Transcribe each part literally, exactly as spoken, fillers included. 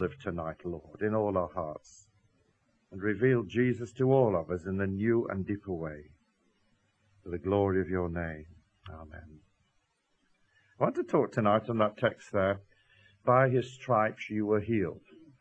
live tonight, Lord, in all our hearts, and reveal Jesus to all of us in a new and deeper way, for the glory of your name. Amen. I want to talk tonight on that text there, by his stripes you were healed.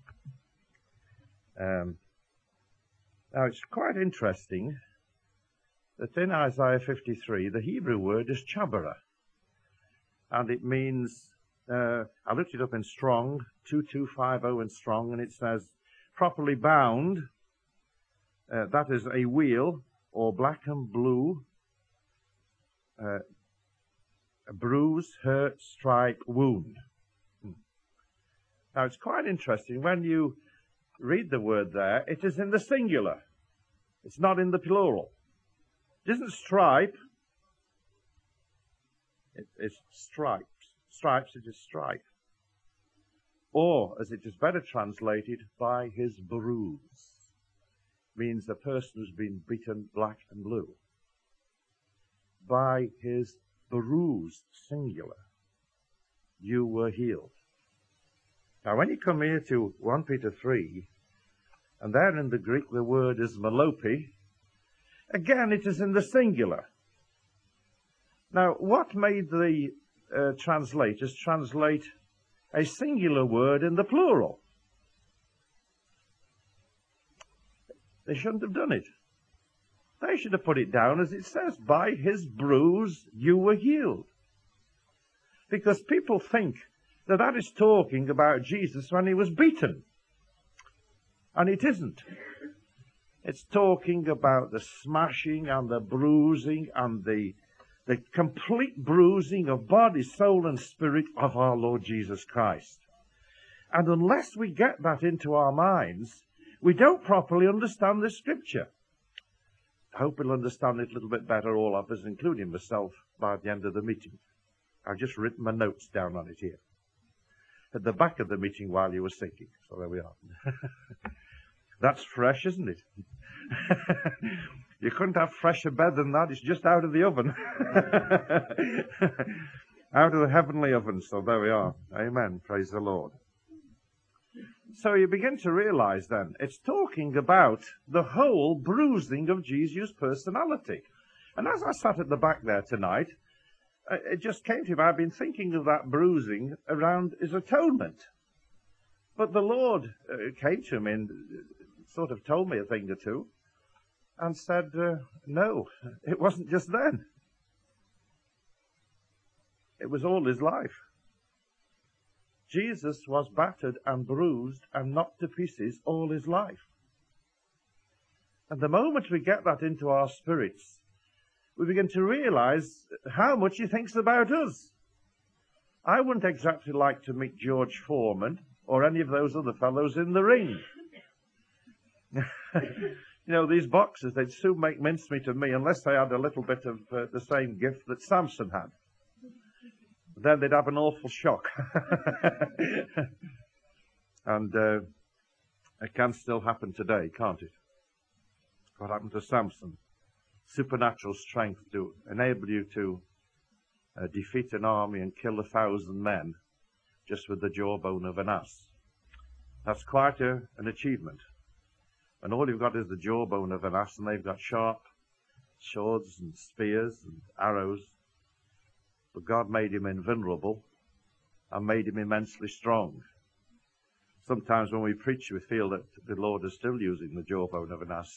Um, now it's quite interesting that in Isaiah fifty-three, the Hebrew word is chabara, and it means, uh, I looked it up in Strong, two two five zero in Strong, and it says, properly bound, uh, that is a wheel, or black and blue, uh, a bruise, hurt, stripe, wound. Hmm. Now it's quite interesting, when you read the word there, it is in the singular. It's not in the plural. It isn't stripe. It, it's stripes. Stripes, it is stripe. Or, as it is better translated, by his bruise. Means a person who's been beaten black and blue. By his bruise, singular, you were healed. Now, when you come here to First Peter three, and there in the Greek the word is melope, again it is in the singular. Now, what made the uh, translators translate a singular word in the plural? They shouldn't have done it. They should have put it down as it says, by his bruise you were healed. Because people think that that is talking about Jesus when he was beaten. And it isn't. It's talking about the smashing and the bruising and the, the complete bruising of body, soul and spirit of our Lord Jesus Christ. And unless we get that into our minds, we don't properly understand this scripture. I hope we'll understand it a little bit better, all of us, including myself, by the end of the meeting. I've just written my notes down on it here. At the back of the meeting while you were singing. So there we are. That's fresh, isn't it? You couldn't have fresher bed than that. It's just out of the oven. Out of the heavenly oven. So there we are. Amen. Praise the Lord. So you begin to realize then, it's talking about the whole bruising of Jesus' personality. And as I sat at the back there tonight, it just came to me, I've been thinking of that bruising around his atonement. But the Lord uh, came to me and sort of told me a thing or two and said, uh, no, it wasn't just then. It was all his life. Jesus was battered and bruised and knocked to pieces all his life. And the moment we get that into our spirits, we begin to realize how much he thinks about us. I wouldn't exactly like to meet George Foreman or any of those other fellows in the ring. You know, these boxers, they'd soon make mincemeat of me unless they had a little bit of uh, the same gift that Samson had. Then they'd have an awful shock. And uh, it can still happen today, can't it? What happened to Samson? Supernatural strength to enable you to uh, defeat an army and kill a thousand men just with the jawbone of an ass. That's quite a, an achievement. And all you've got is the jawbone of an ass, and they've got sharp swords and spears and arrows. But God made him invulnerable and made him immensely strong. Sometimes when we preach, we feel that the Lord is still using the jawbone of an ass.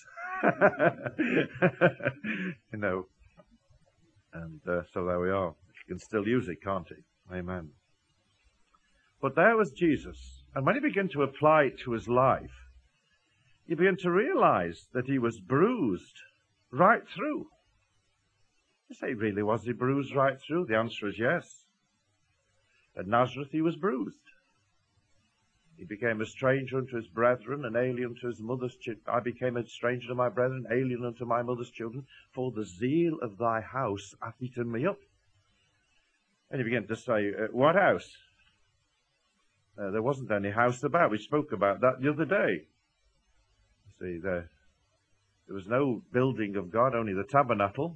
You know. And uh, so there we are. He can still use it, can't he? Amen. But there was Jesus. And when he began to apply it to his life, he began to realize that he was bruised right through. You say, really, was he bruised right through? The answer is yes. At Nazareth he was bruised. He became a stranger unto his brethren, an alien to his mother's children. I became a stranger to my brethren, alien unto my mother's children, for the zeal of thy house hath eaten me up. And he began to say, uh, what house? Uh, there wasn't any house about. We spoke about that the other day. See, there, there was no building of God, only the tabernacle.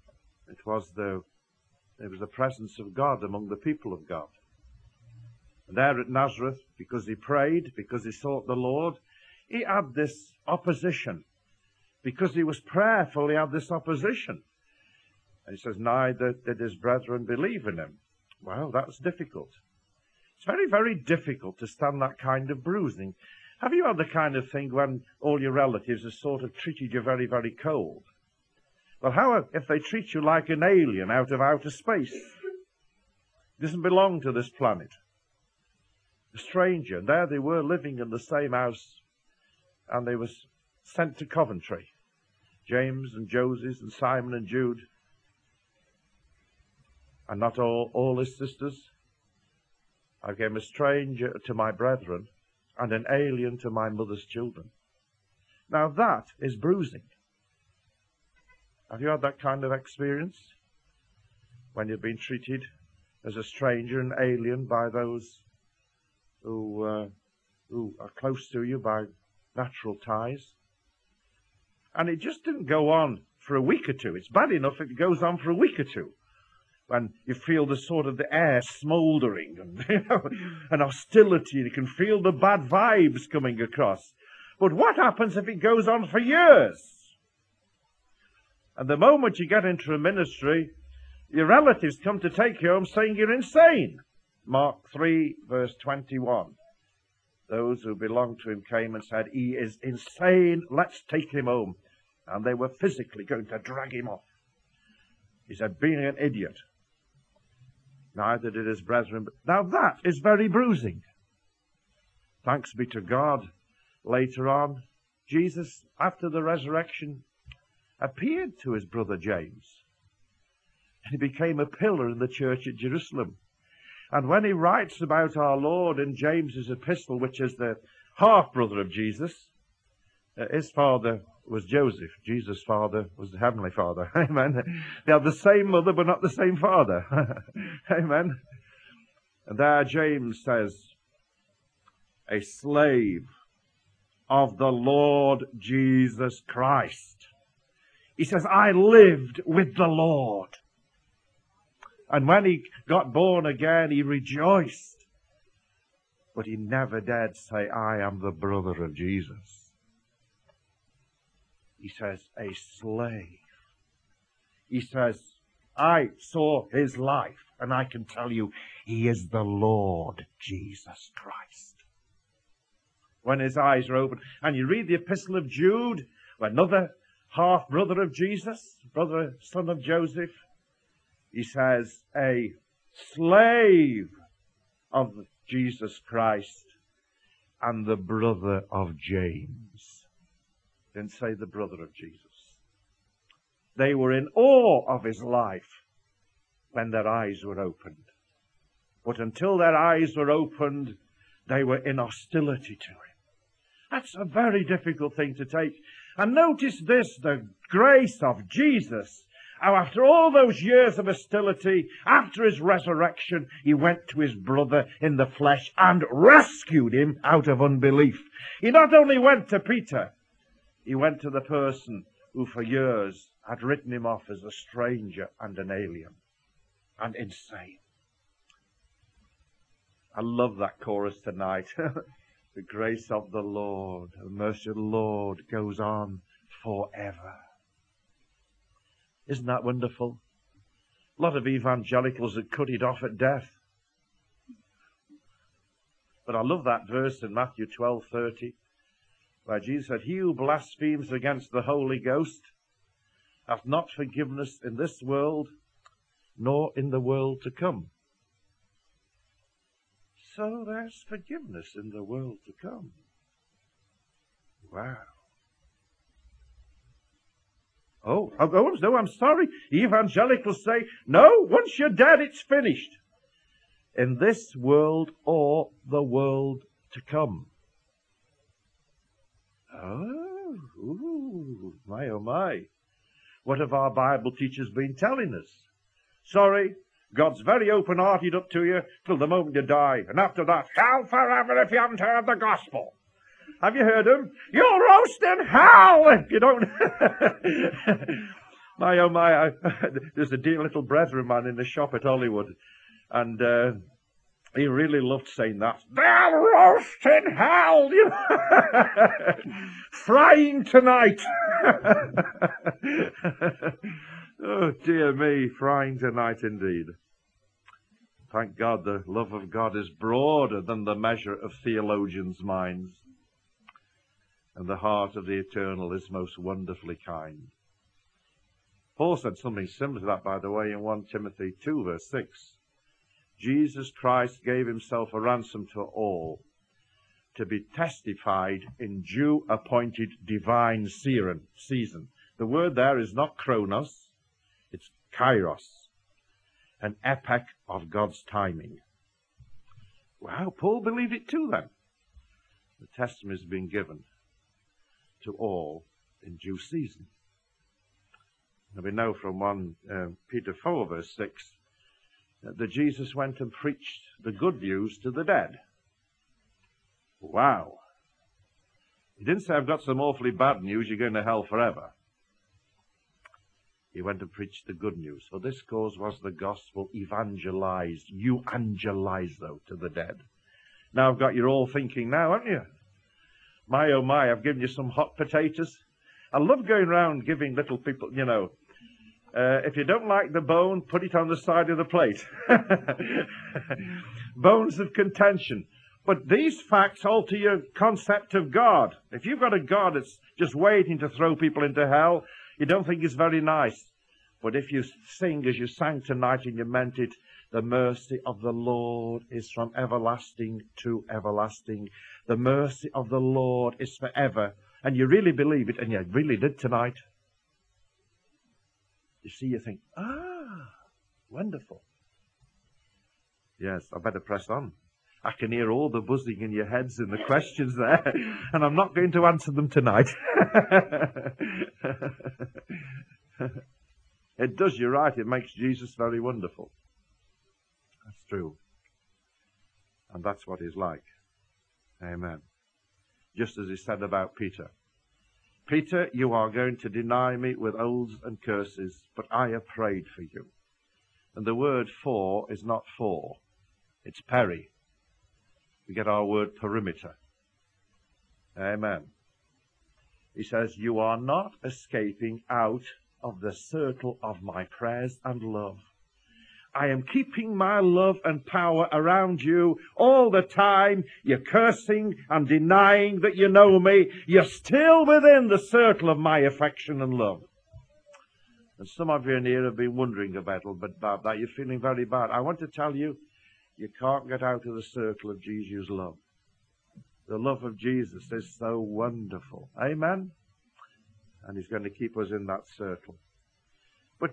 It was the, it was the presence of God among the people of God. There at Nazareth, because he prayed, because he sought the Lord, he had this opposition. Because he was prayerful, he had this opposition. And he says, neither did his brethren believe in him. Well, that's difficult. It's very, very difficult to stand that kind of bruising. Have you had the kind of thing when all your relatives have sort of treated you very, very cold? Well, how if they treat you like an alien out of outer space? Doesn't belong to this planet. A stranger. And there they were living in the same house, and they were sent to Coventry. James and Joseph and Simon and Jude. And not all, all his sisters. I became a stranger to my brethren and an alien to my mother's children. Now that is bruising. Have you had that kind of experience? When you've been treated as a stranger and alien by those who, uh, who are close to you by natural ties? And it just didn't go on for a week or two. It's bad enough if it goes on for a week or two, when you feel the sort of the air smouldering and, you know, and hostility. You can feel the bad vibes coming across. But what happens if it goes on for years? And the moment you get into a ministry, your relatives come to take you home saying you're insane. Mark three, verse twenty-one. Those who belonged to him came and said, he is insane, let's take him home. And they were physically going to drag him off. He said, being an idiot. Neither did his brethren. Now that is very bruising. Thanks be to God. Later on, Jesus, after the resurrection, appeared to his brother James. And he became a pillar in the church at Jerusalem. And when he writes about our Lord in James's epistle, which is the half-brother of Jesus, uh, his father was Joseph. Jesus' father was the Heavenly Father. Amen. They have the same mother, but not the same father. Amen. And there James says, a slave of the Lord Jesus Christ. He says, I lived with the Lord. And when he got born again, he rejoiced. But he never dared say, I am the brother of Jesus. He says, a slave. He says, I saw his life, and I can tell you, he is the Lord Jesus Christ. When his eyes are open, and you read the epistle of Jude, another half-brother of Jesus, brother, son of Joseph, he says, a slave of Jesus Christ and the brother of James. Didn't say the brother of Jesus. They were in awe of his life when their eyes were opened. But until their eyes were opened, they were in hostility to him. That's a very difficult thing to take. And notice this, the grace of Jesus. How after all those years of hostility, after his resurrection, he went to his brother in the flesh and rescued him out of unbelief. He not only went to Peter, he went to the person who for years had written him off as a stranger and an alien and insane. I love that chorus tonight. The grace of the Lord, the mercy of the Lord goes on forever. Isn't that wonderful? A lot of evangelicals had cut it off at death. But I love that verse in Matthew twelve thirty. Where Jesus said, he who blasphemes against the Holy Ghost hath not forgiveness in this world, nor in the world to come. So there's forgiveness in the world to come. Wow. Oh, oh no, I'm sorry. Evangelicals say, no, once you're dead, it's finished. In this world or the world to come. Oh, ooh, my, oh, my. What have our Bible teachers been telling us? Sorry, God's very open-hearted up to you till the moment you die. And after that, hell forever if you haven't heard the gospel. Have you heard him? You'll roast in hell if you don't. My, oh, my. I, there's a dear little brethren man in the shop at Hollywood. And uh, He really loved saying that. They're roast in hell, you frying tonight. Oh, dear me, frying tonight indeed. Thank God the love of God is broader than the measure of theologians' minds, and the heart of the eternal is most wonderfully kind. Paul said something similar to that, by the way, in First Timothy two, verse six. Jesus Christ gave himself a ransom to all, to be testified in due appointed divine season. The word there is not chronos, it's kairos, an epoch of God's timing. Wow, Paul believed it too then. The testimony has been given to all in due season. And we know from First uh, Peter four, verse six, that Jesus went and preached the good news to the dead. Wow. He didn't say, I've got some awfully bad news, you're going to hell forever. He went and preached the good news. For this cause was the gospel evangelized, euangelized, to the dead. Now I've got you all thinking now, haven't you? My, oh my, I've given you some hot potatoes. I love going around giving little people, you know, Uh, if you don't like the bone, put it on the side of the plate. Bones of contention. But these facts alter your concept of God. If you've got a God that's just waiting to throw people into hell, you don't think it's very nice. But if you sing as you sang tonight and you meant it, the mercy of the Lord is from everlasting to everlasting. The mercy of the Lord is forever. And you really believe it, and you really did tonight. You see, you think, ah, wonderful. Yes, I better press on. I can hear all the buzzing in your heads and the questions there, and I'm not going to answer them tonight. It does, you're right, it makes Jesus very wonderful. That's true. And that's what he's like. Amen. Just as he said about Peter. Peter, you are going to deny me with oaths and curses, but I have prayed for you. And the word for is not for, it's peri. We get our word perimeter. Amen. He says, you are not escaping out of the circle of my prayers and love. I am keeping my love and power around you all the time. You're cursing and denying that you know me. You're still within the circle of my affection and love. And some of you in here have been wondering about, about that. You're feeling very bad. I want to tell you, you can't get out of the circle of Jesus' love. The love of Jesus is so wonderful. Amen? And he's going to keep us in that circle. But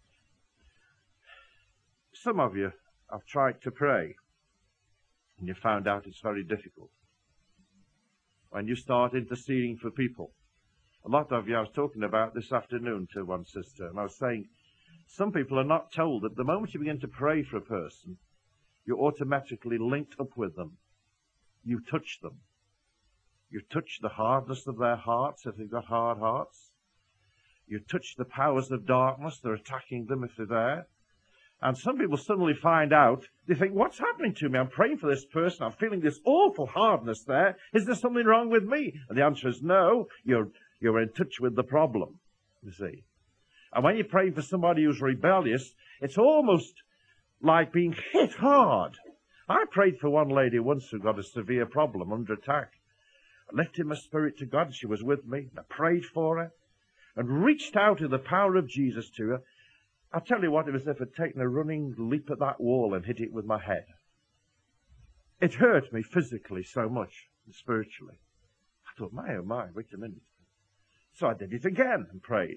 some of you have tried to pray, and you found out it's very difficult. When you start interceding for people, a lot of you, I was talking about this afternoon to one sister, and I was saying, some people are not told that the moment you begin to pray for a person, you're automatically linked up with them. You touch them. You touch the hardness of their hearts, if they've got hard hearts. You touch the powers of darkness that are attacking them if they're there. And some people suddenly find out, they think, what's happening to me? I'm praying for this person. I'm feeling this awful hardness there. Is there something wrong with me? And the answer is no. You're, you're in touch with the problem, you see. And when you're praying for somebody who's rebellious, it's almost like being hit hard. I prayed for one lady once who got a severe problem under attack. I lifted my spirit to God. She was with me. I prayed for her and reached out in the power of Jesus to her. I tell you what, it was as if I'd taken a running leap at that wall and hit it with my head. It hurt me physically so much, and spiritually. I thought, my, oh my, wait a minute. So I did it again and prayed.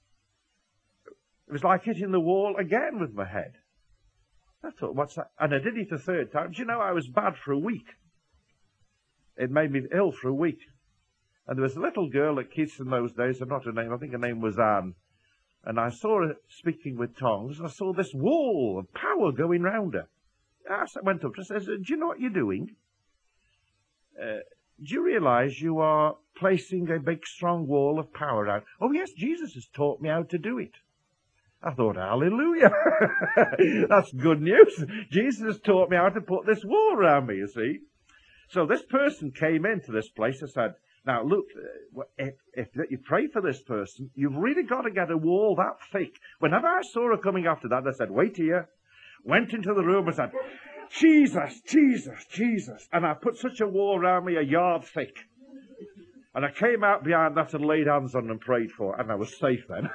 It was like hitting the wall again with my head. I thought, what's that? And I did it a third time. Do you know, I was bad for a week. It made me ill for a week. And there was a little girl at Keats in those days, I'm not her name, I think her name was Anne. And I saw her speaking with tongues, and I saw this wall of power going round her. I went up to her and said, do you know what you're doing? Uh, do you realize you are placing a big, strong wall of power out? Oh, yes, Jesus has taught me how to do it. I thought, hallelujah. That's good news. Jesus taught me how to put this wall around me, you see. So this person came into this place and said, now look, if, if you pray for this person, you've really got to get a wall that thick. Whenever I saw her coming after that, I said, wait here. Went into the room and said, Jesus, Jesus, Jesus. And I put such a wall around me a yard thick. And I came out behind that and laid hands on them and prayed for it, and I was safe then.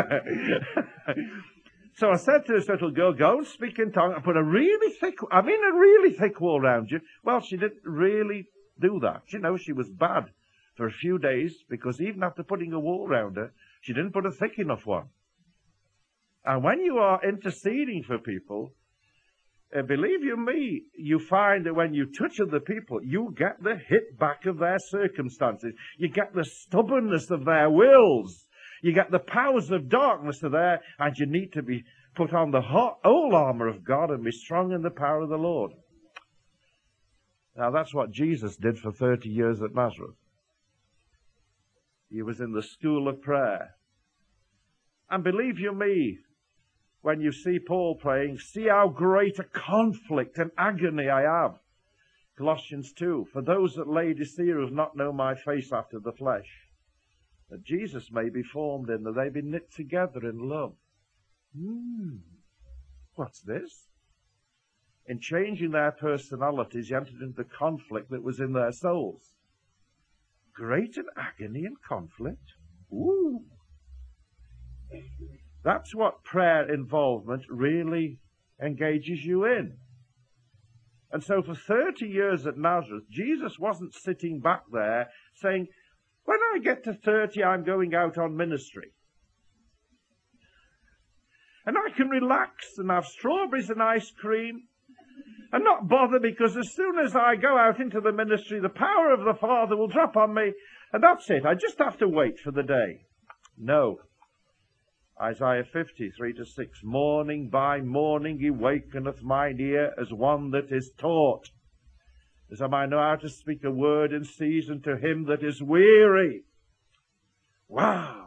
So I said to this little girl, go and speak in tongues. I put a really thick, I mean a really thick wall around you. Well, she didn't really do that. You know, she was bad for a few days, because even after putting a wall around her, she didn't put a thick enough one. And when you are interceding for people, Uh, believe you me, you find that when you touch other people, you get the hit back of their circumstances. You get the stubbornness of their wills. You get the powers of darkness are there, and you need to be put on the whole armor of God and be strong in the power of the Lord. Now that's what Jesus did for thirty years at Nazareth. He was in the school of prayer. And believe you me, when you see Paul praying, see how great a conflict and agony I have. Colossians two, for those at Laodicea who have not known my face after the flesh, that Jesus may be formed in, that they be knit together in love. Hmm, what's this? In changing their personalities, he entered into the conflict that was in their souls. Great an agony and conflict. Ooh. That's what prayer involvement really engages you in. And so for thirty years at Nazareth, Jesus wasn't sitting back there saying, when I get to thirty, I'm going out on ministry. And I can relax and have strawberries and ice cream and not bother, because as soon as I go out into the ministry, the power of the Father will drop on me, and that's it. I just have to wait for the day. No. Isaiah fifty, three to six, morning by morning he wakeneth mine ear as one that is taught, as I might know how to speak a word in season to him that is weary. Wow!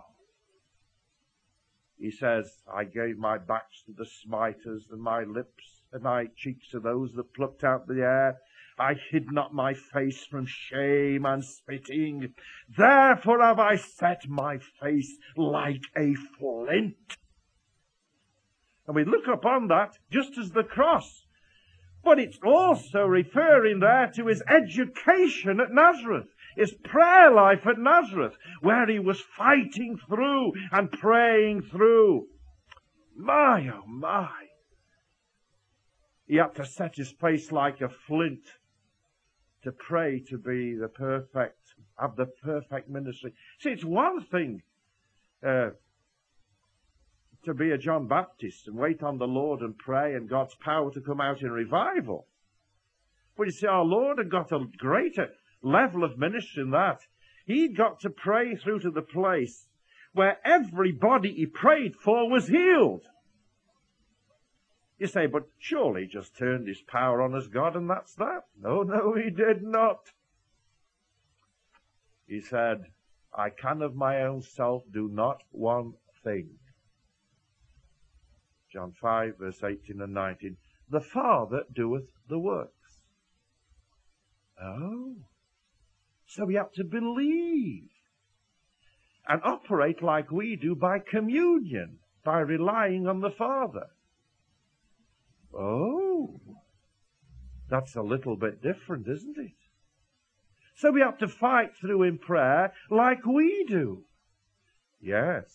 He says, I gave my backs to the smiters, and my lips and my cheeks to those that plucked out the air. I hid not my face from shame and spitting. Therefore have I set my face like a flint. And we look upon that just as the cross. But it's also referring there to his education at Nazareth, his prayer life at Nazareth, where he was fighting through and praying through. My, oh my. He had to set his face like a flint to pray to be the perfect, have the perfect ministry. See, it's one thing uh, to be a John Baptist and wait on the Lord and pray and God's power to come out in revival. But you see, our Lord had got a greater level of ministry than that. He'd got to pray through to the place where everybody he prayed for was healed. You say, but surely he just turned his power on as God and that's that. No, no, he did not. He said, I can of my own self do not one thing. John five, verse eighteen and nineteen. The Father doeth the works. Oh. So we have to believe and operate like we do by communion, by relying on the Father. Oh, that's a little bit different, isn't it? So we have to fight through in prayer like we do. Yes.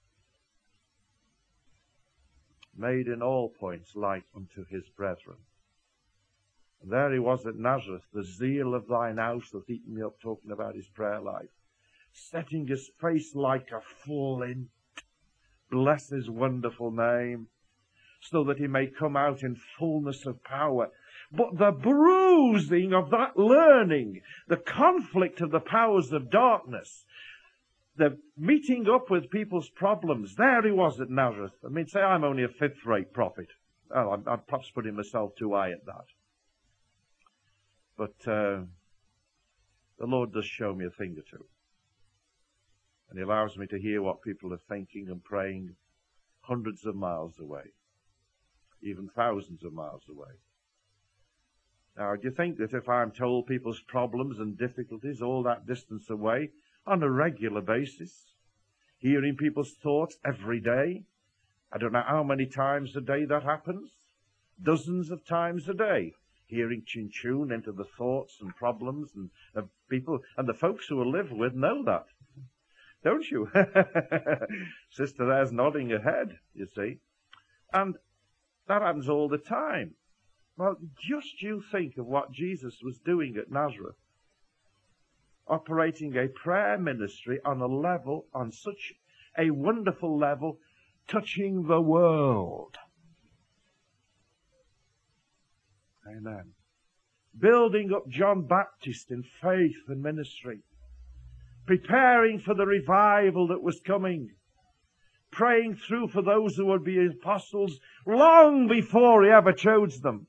Made in all points like unto his brethren. And there he was at Nazareth, the zeal of thine house hath eaten me up, talking about his prayer life. Setting his face like a flint. Bless his wonderful name. So that he may come out in fullness of power. But the bruising of that learning, the conflict of the powers of darkness, the meeting up with people's problems, there he was at Nazareth. I mean, say I'm only a fifth-rate prophet. Well, I'm, I'm perhaps putting myself too high at that. But uh, the Lord does show me a thing or two. And he allows me to hear what people are thinking and praying. hundreds of miles away, even thousands of miles away. Now, do you think that if I'm told people's problems and difficulties all that distance away on a regular basis, hearing people's thoughts every day, I don't know how many times a day that happens, dozens of times a day, hearing chin-tune into the thoughts and problems and of people, and the folks who I live with know that, don't you? Sister there's nodding her head, you see. And that happens all the time. Well, just you think of what Jesus was doing at Nazareth, operating a prayer ministry on a level, on such a wonderful level, touching the world. Amen. Building up John Baptist in faith and ministry, preparing for the revival that was coming, praying through for those who would be apostles long before he ever chose them.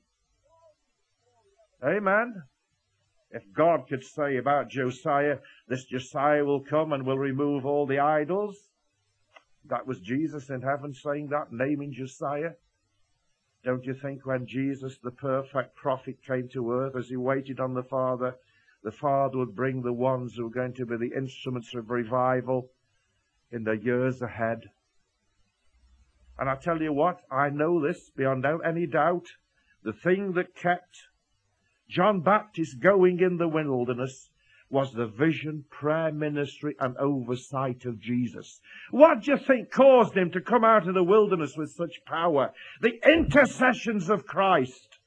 Amen. If God could say about Josiah, this Josiah will come and will remove all the idols, that was Jesus in heaven saying that, naming Josiah. Don't you think when Jesus, the perfect prophet, came to earth, as he waited on the Father, the Father would bring the ones who were going to be the instruments of revival in the years ahead? And I tell you what, I know this beyond any doubt. The thing that kept John Baptist going in the wilderness was the vision, prayer ministry, and oversight of Jesus. What do you think caused him to come out of the wilderness with such power? The intercessions of Christ.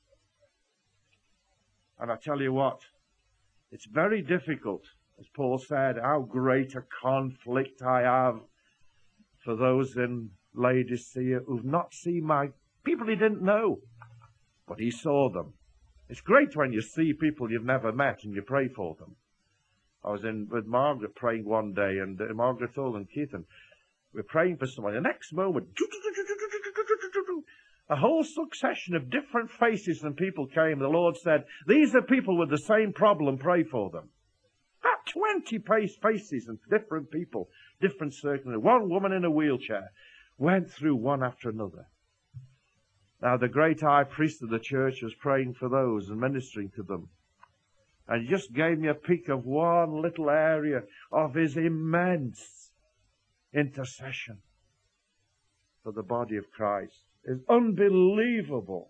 And I tell you what, it's very difficult, as Paul said, how great a conflict I have for those in Laodicea who've not seen my people he didn't know, but he saw them. It's great when you see people you've never met and you pray for them. I was in with Margaret praying one day, and uh, Margaret Hull and Keith, and we're praying for someone. The next moment, a whole succession of different faces and people came. The Lord said, these are people with the same problem, pray for them. About twenty faces and different people, different circumstances. One woman in a wheelchair went through one after another. Now, the great high priest of the church was praying for those and ministering to them. And he just gave me a peek of one little area of his immense intercession for the body of Christ. It's unbelievable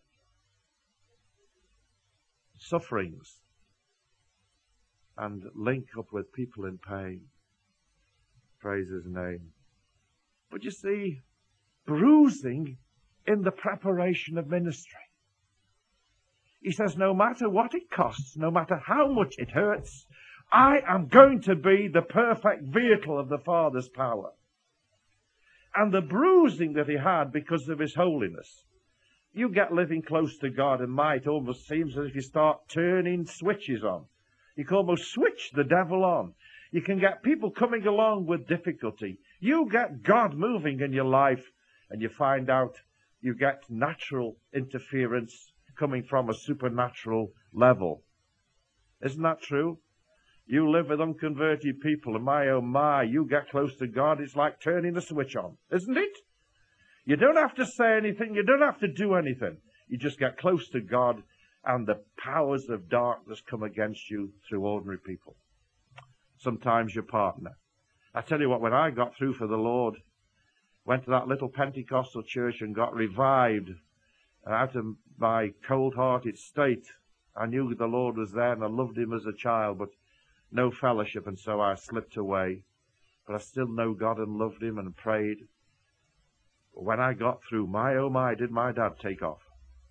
sufferings and link up with people in pain. Praise his name. But you see, bruising in the preparation of ministry. He says, no matter what it costs, no matter how much it hurts, I am going to be the perfect vehicle of the Father's power. And the bruising that he had because of his holiness. You get living close to God and might almost seems as if you start turning switches on. You can almost switch the devil on. You can get people coming along with difficulty. You get God moving in your life and you find out you get natural interference coming from a supernatural level. Isn't that true? You live with unconverted people, and my oh my, you get close to God, it's like turning a switch on, isn't it? You don't have to say anything, you don't have to do anything. You just get close to God, and the powers of darkness come against you through ordinary people. Sometimes your partner. I tell you what, when I got through for the Lord, went to that little Pentecostal church and got revived, and out of my cold-hearted state, I knew the Lord was there and I loved him as a child, but no fellowship, and so I slipped away. But I still know God and loved him and prayed. But when I got through, my oh my, did my dad take off.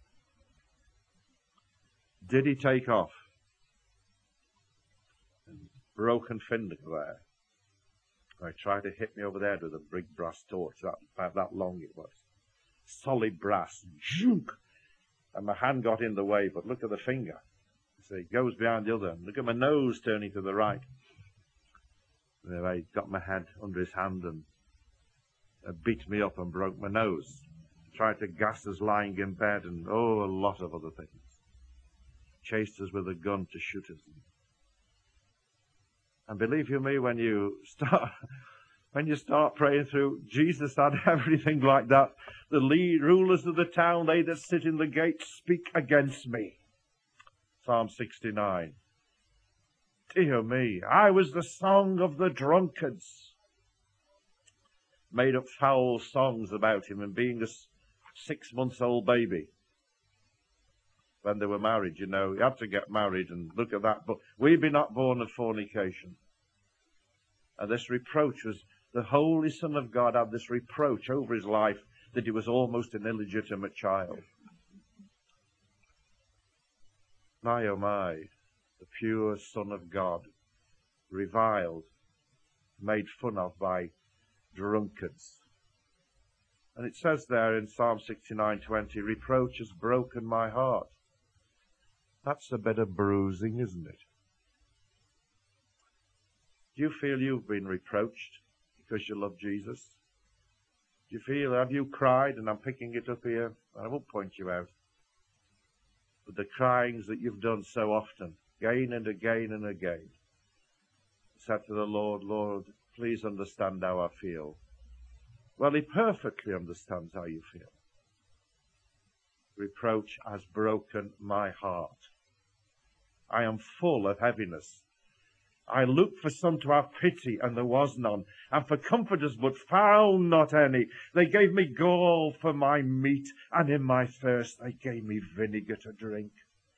Did he take off? And broken finger there. I tried to hit me over there with a big brass torch, that, about that long it was. Solid brass. Zoom! And my hand got in the way, but look at the finger. So it goes behind the other. Look at my nose turning to the right. Anyway, he got my head under his hand and uh, beat me up and broke my nose. Tried to gas us lying in bed and, oh, a lot of other things. Chased us with a gun to shoot us. And believe you me, when you start When you start praying through, Jesus had everything like that. The lead rulers of the town, they that sit in the gate, speak against me. Psalm sixty-nine. Dear me, I was the song of the drunkards. Made up foul songs about him and being a six months old baby. When they were married, you know, you had to get married and look at that. But we be not born of fornication. And this reproach was, the Holy Son of God had this reproach over his life that he was almost an illegitimate child. My, oh my, the pure Son of God, reviled, made fun of by drunkards. And it says there in Psalm sixty-nine twenty, reproach has broken my heart. That's a bit of bruising, isn't it? Do you feel you've been reproached because you love Jesus? Do you feel, have you cried? And I'm picking it up here, and I won't point you out. But the cryings that you've done so often, again and again and again, said to the Lord, Lord, please understand how I feel. Well, he perfectly understands how you feel. Reproach has broken my heart. I am full of heaviness. I looked for some to have pity, and there was none, and for comforters, but found not any. They gave me gall for my meat, and in my thirst they gave me vinegar to drink.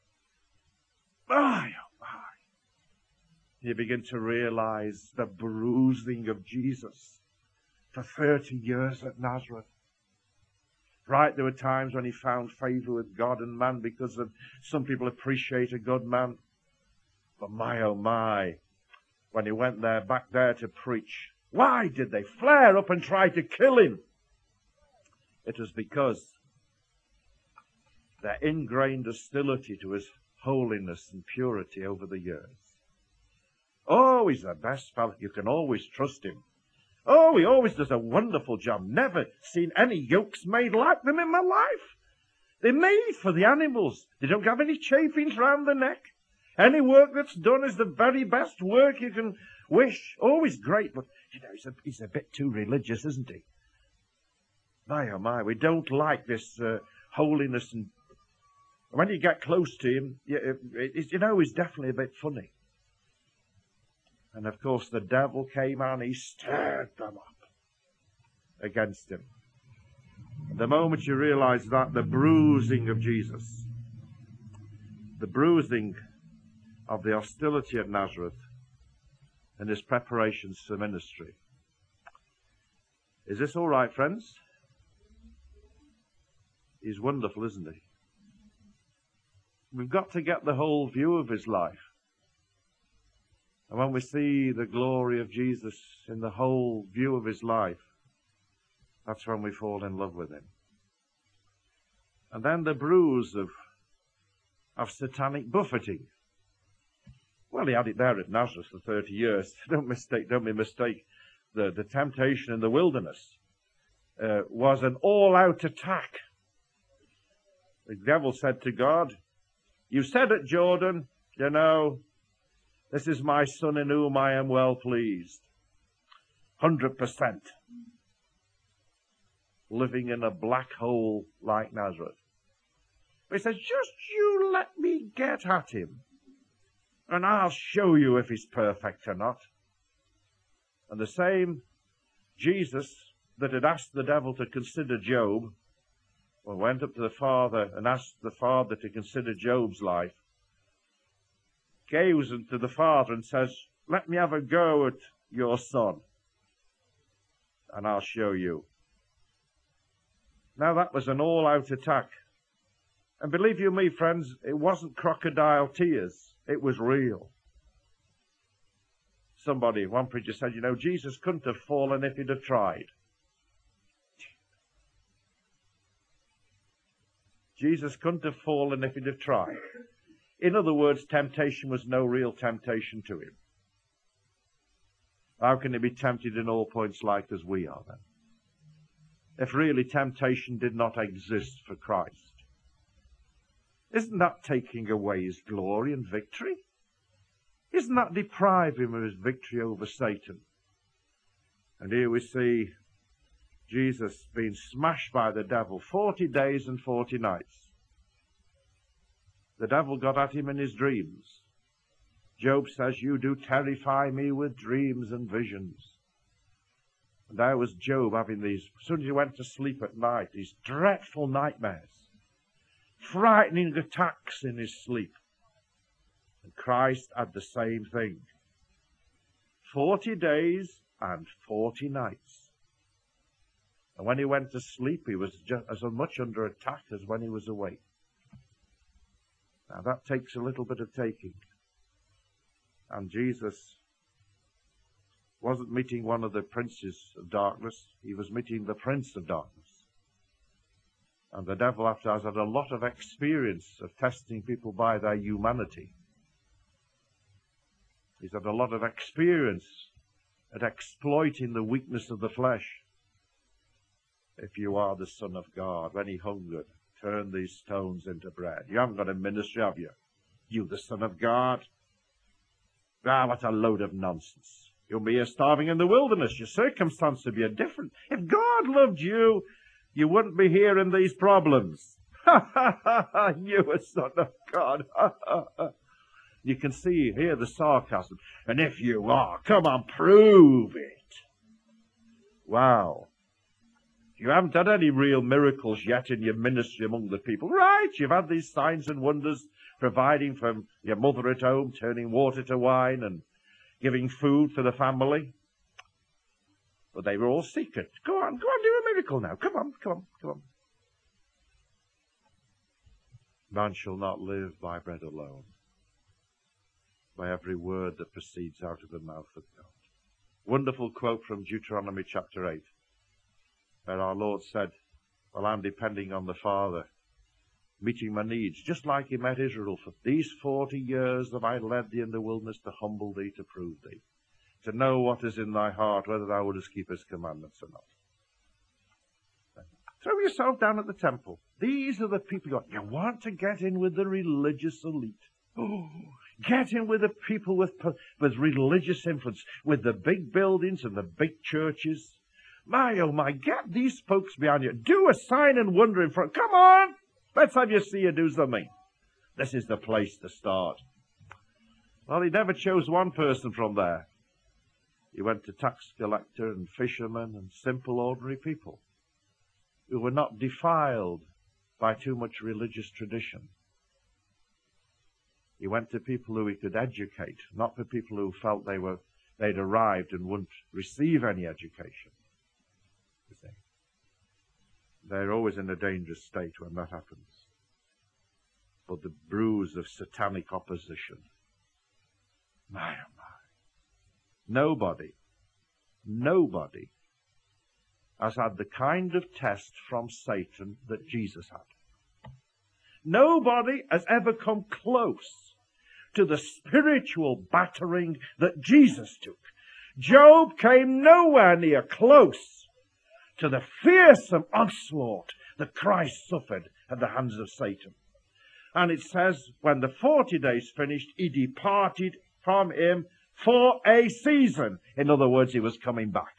My, oh my. You begin to realize the bruising of Jesus for thirty years at Nazareth. Right, there were times when he found favor with God and man because of some people appreciate a good man. But my, oh my, when he went there, back there to preach, why did they flare up and try to kill him? It was because their ingrained hostility to his holiness and purity over the years. Oh, he's the best fellow. You can always trust him. Oh, he always does a wonderful job. Never seen any yokes made like them in my life. They're made for the animals. They don't have any chafings round the neck. Any work that's done is the very best work you can wish. Always great, but, you know, he's a, he's a bit too religious, isn't he? My, oh my, we don't like this uh, holiness. And when you get close to him, you, it, you know, he's definitely a bit funny. And, of course, the devil came and he stirred them up against him. The moment you realize that, the bruising of Jesus, the bruising of the hostility at Nazareth and his preparations for ministry. Is this all right, friends? He's wonderful, isn't he? We've got to get the whole view of his life. And when we see the glory of Jesus in the whole view of his life, that's when we fall in love with him. And then the bruise of, of satanic buffeting. Well, he had it there at Nazareth for thirty years. Don't mistake, don't be mistake. The, the temptation in the wilderness uh, was an all-out attack. The devil said to God, you said at Jordan, you know, this is my son in whom I am well pleased. Hundred percent. Living in a black hole like Nazareth. But he says, just you let me get at him, and I'll show you if he's perfect or not. And the same Jesus that had asked the devil to consider Job, well, went up to the Father and asked the Father to consider Job's life, goes into the Father and says, let me have a go at your son, and I'll show you. Now that was an all-out attack. And believe you me, friends, it wasn't crocodile tears. It was real. Somebody, one preacher said, you know, Jesus couldn't have fallen if he'd have tried. Jesus couldn't have fallen if he'd have tried. In other words, temptation was no real temptation to him. How can he be tempted in all points like as we are then? If really temptation did not exist for Christ. Isn't that taking away his glory and victory? Isn't that depriving him of his victory over Satan? And here we see Jesus being smashed by the devil forty days and forty nights. The devil got at him in his dreams. Job says, you do terrify me with dreams and visions. And there was Job having these, as soon as he went to sleep at night, these dreadful nightmares, frightening attacks in his sleep. And Christ had the same thing. Forty days and forty nights. And when he went to sleep, he was just as much under attack as when he was awake. Now that takes a little bit of taking. And Jesus wasn't meeting one of the princes of darkness. He was meeting the prince of darkness. And the devil, after has had a lot of experience of testing people by their humanity. He's had a lot of experience at exploiting the weakness of the flesh. If you are the Son of God, when he hungered, turn these stones into bread. You haven't got a ministry, have you? You the Son of God? Ah, what a load of nonsense. You'll be here starving in the wilderness. Your circumstance would be different. If God loved you, you wouldn't be here in these problems. Ha ha ha ha! You a Son of God. Ha ha ha! You can see here the sarcasm. And if you are, come on, prove it. Wow. You haven't done any real miracles yet in your ministry among the people. Right, you've had these signs and wonders, providing for your mother at home, turning water to wine and giving food for the family. But they were all secret. Go on, go on, do a miracle now. Come on, come on, come on. Man shall not live by bread alone, by every word that proceeds out of the mouth of God. Wonderful quote from Deuteronomy chapter eight, where our Lord said, well, I'm depending on the Father, meeting my needs, just like he met Israel. For these forty years that I led thee in the wilderness to humble thee, to prove thee, to know what is in thy heart, whether thou wouldest keep his commandments or not. Throw yourself down at the temple. These are the people you want. You want to get in with the religious elite. Oh, get in with the people with, with religious influence, with the big buildings and the big churches. My, oh my, get these folks behind you. Do a sign and wonder in front. Come on, let's have you see you do something. This is the place to start. Well, he never chose one person from there. He went to tax collector and fishermen and simple ordinary people who were not defiled by too much religious tradition. He went to people who he could educate, not for people who felt they were, they'd arrived and wouldn't receive any education. You see. They're always in a dangerous state when that happens. But the bruise of satanic opposition. My, oh my. Nobody, nobody has had the kind of test from Satan that Jesus had. Nobody has ever come close to the spiritual battering that Jesus took. Job came nowhere near close to the fearsome onslaught that Christ suffered at the hands of Satan. And it says, when the forty days finished, he departed from him for a season. In other words, he was coming back.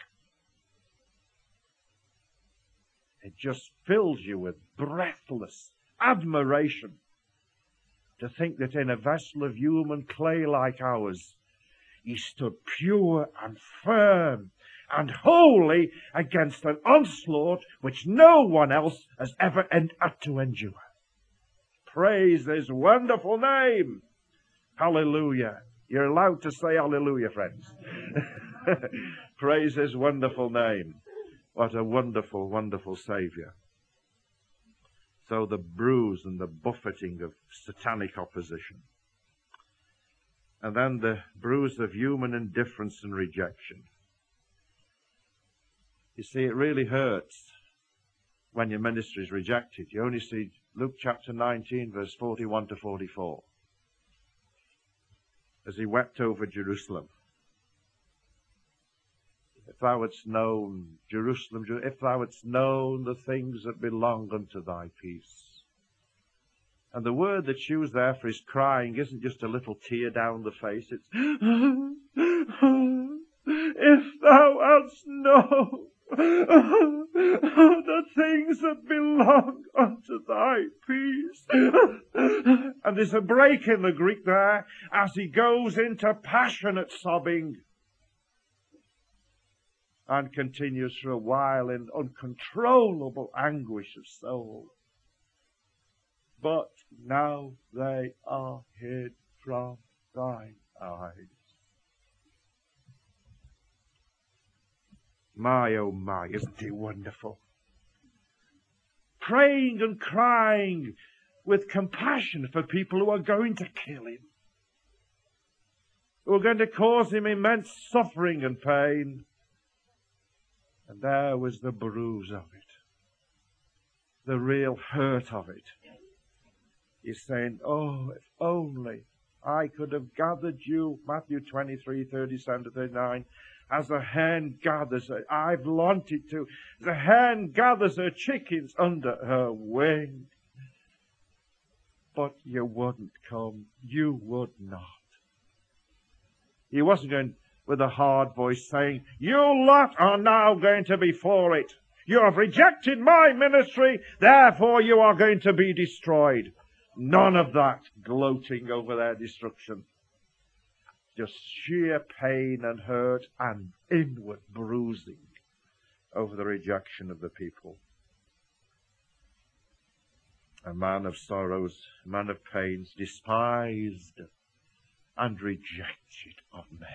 It just fills you with breathless admiration to think that in a vessel of human clay like ours, he stood pure and firm and holy against an onslaught which no one else has ever had to endure. Praise his wonderful name. Hallelujah. You're allowed to say hallelujah, friends. Praise his wonderful name. What a wonderful, wonderful Savior. So the bruise and the buffeting of satanic opposition. And then the bruise of human indifference and rejection. You see, it really hurts when your ministry is rejected. You only see Luke chapter nineteen, verse forty-one to forty-four. As he wept over Jerusalem. If thou hadst known, Jerusalem, if thou hadst known the things that belong unto thy peace. And the word that's used there for his crying isn't just a little tear down the face. It's, if thou hadst known. Oh, oh, the things that belong unto thy peace. And there's a break in the Greek there as he goes into passionate sobbing and continues for a while in uncontrollable anguish of soul. But now they are hid from thine eyes. My, oh my, isn't he wonderful? Praying and crying with compassion for people who are going to kill him, who are going to cause him immense suffering and pain. And there was the bruise of it, the real hurt of it. He's saying, oh, if only I could have gathered you, Matthew twenty-three, thirty-seven to thirty-nine, as a hen gathers her, I've wanted to, as a hen gathers her chickens under her wing. But you wouldn't come. You would not. He wasn't going with a hard voice saying, you lot are now going to be for it. You have rejected my ministry, therefore you are going to be destroyed. None of that gloating over their destruction. Just sheer pain and hurt and inward bruising over the rejection of the people. A man of sorrows, a man of pains, despised and rejected of men.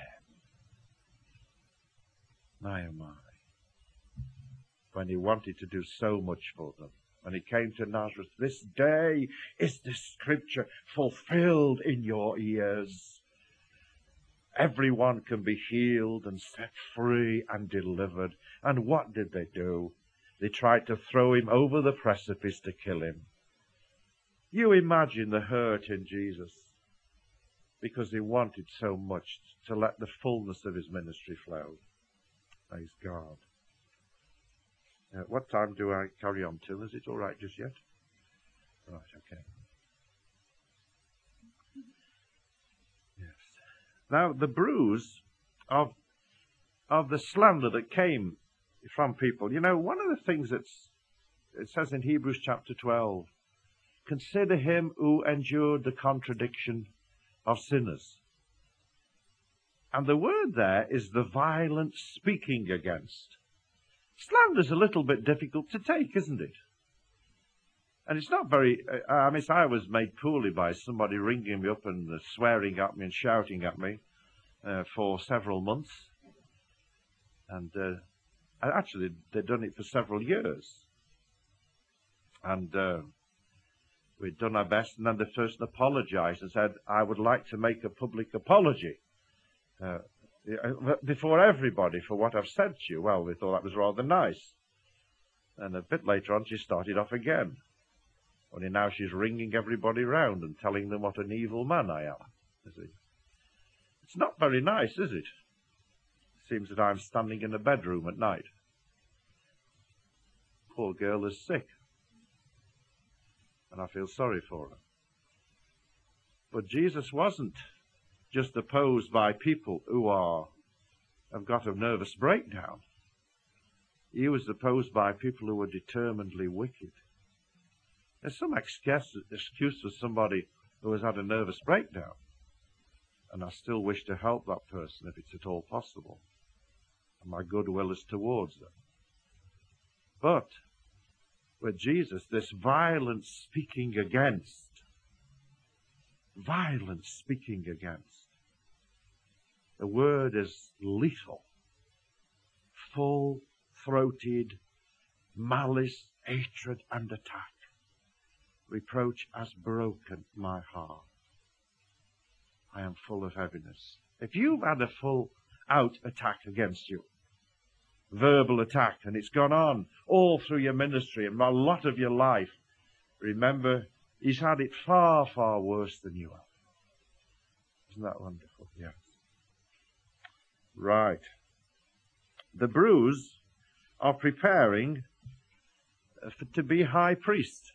My, oh my. When he wanted to do so much for them, when he came to Nazareth, this day is the scripture fulfilled in your ears. Everyone can be healed and set free and delivered. And what did they do? They tried to throw him over the precipice to kill him. You imagine the hurt in Jesus, because he wanted so much to let the fullness of his ministry flow. Praise God. Uh, what time do I carry on till? Is it all right just yet? Right, okay. Yes. Now, the bruise of, of the slander that came from people, you know, one of the things that's, it says in Hebrews chapter twelve, consider him who endured the contradiction of sinners. And the word there is the violent speaking against. Slander's a little bit difficult to take, isn't it? And it's not very, uh, I mean, I was made poorly by somebody ringing me up and uh, swearing at me and shouting at me uh, for several months. And uh, actually, they'd done it for several years. And uh, we'd done our best, and then the person apologized and said, I would like to make a public apology uh, before everybody for what I've said to you. Well, we thought that was rather nice. And a bit later on, she started off again. Only now she's ringing everybody round and telling them what an evil man I am. You see? It's not very nice, is it? It seems that I'm standing in a bedroom at night. Poor girl is sick. And I feel sorry for her. But Jesus wasn't just opposed by people who are have got a nervous breakdown. He was opposed by people who were determinedly wicked. There's some excuse, excuse for somebody who has had a nervous breakdown. And I still wish to help that person if it's at all possible. And my goodwill is towards them. But with Jesus, this violent speaking against, violent speaking against, the word is lethal, full-throated malice, hatred, and attack. Reproach has broken my heart. I am full of heaviness. If you've had a full-out attack against you, verbal attack, and it's gone on all through your ministry and a lot of your life, remember, he's had it far, far worse than you have. Isn't that wonderful? Yes. Right. The bruise are preparing for, to be high priest.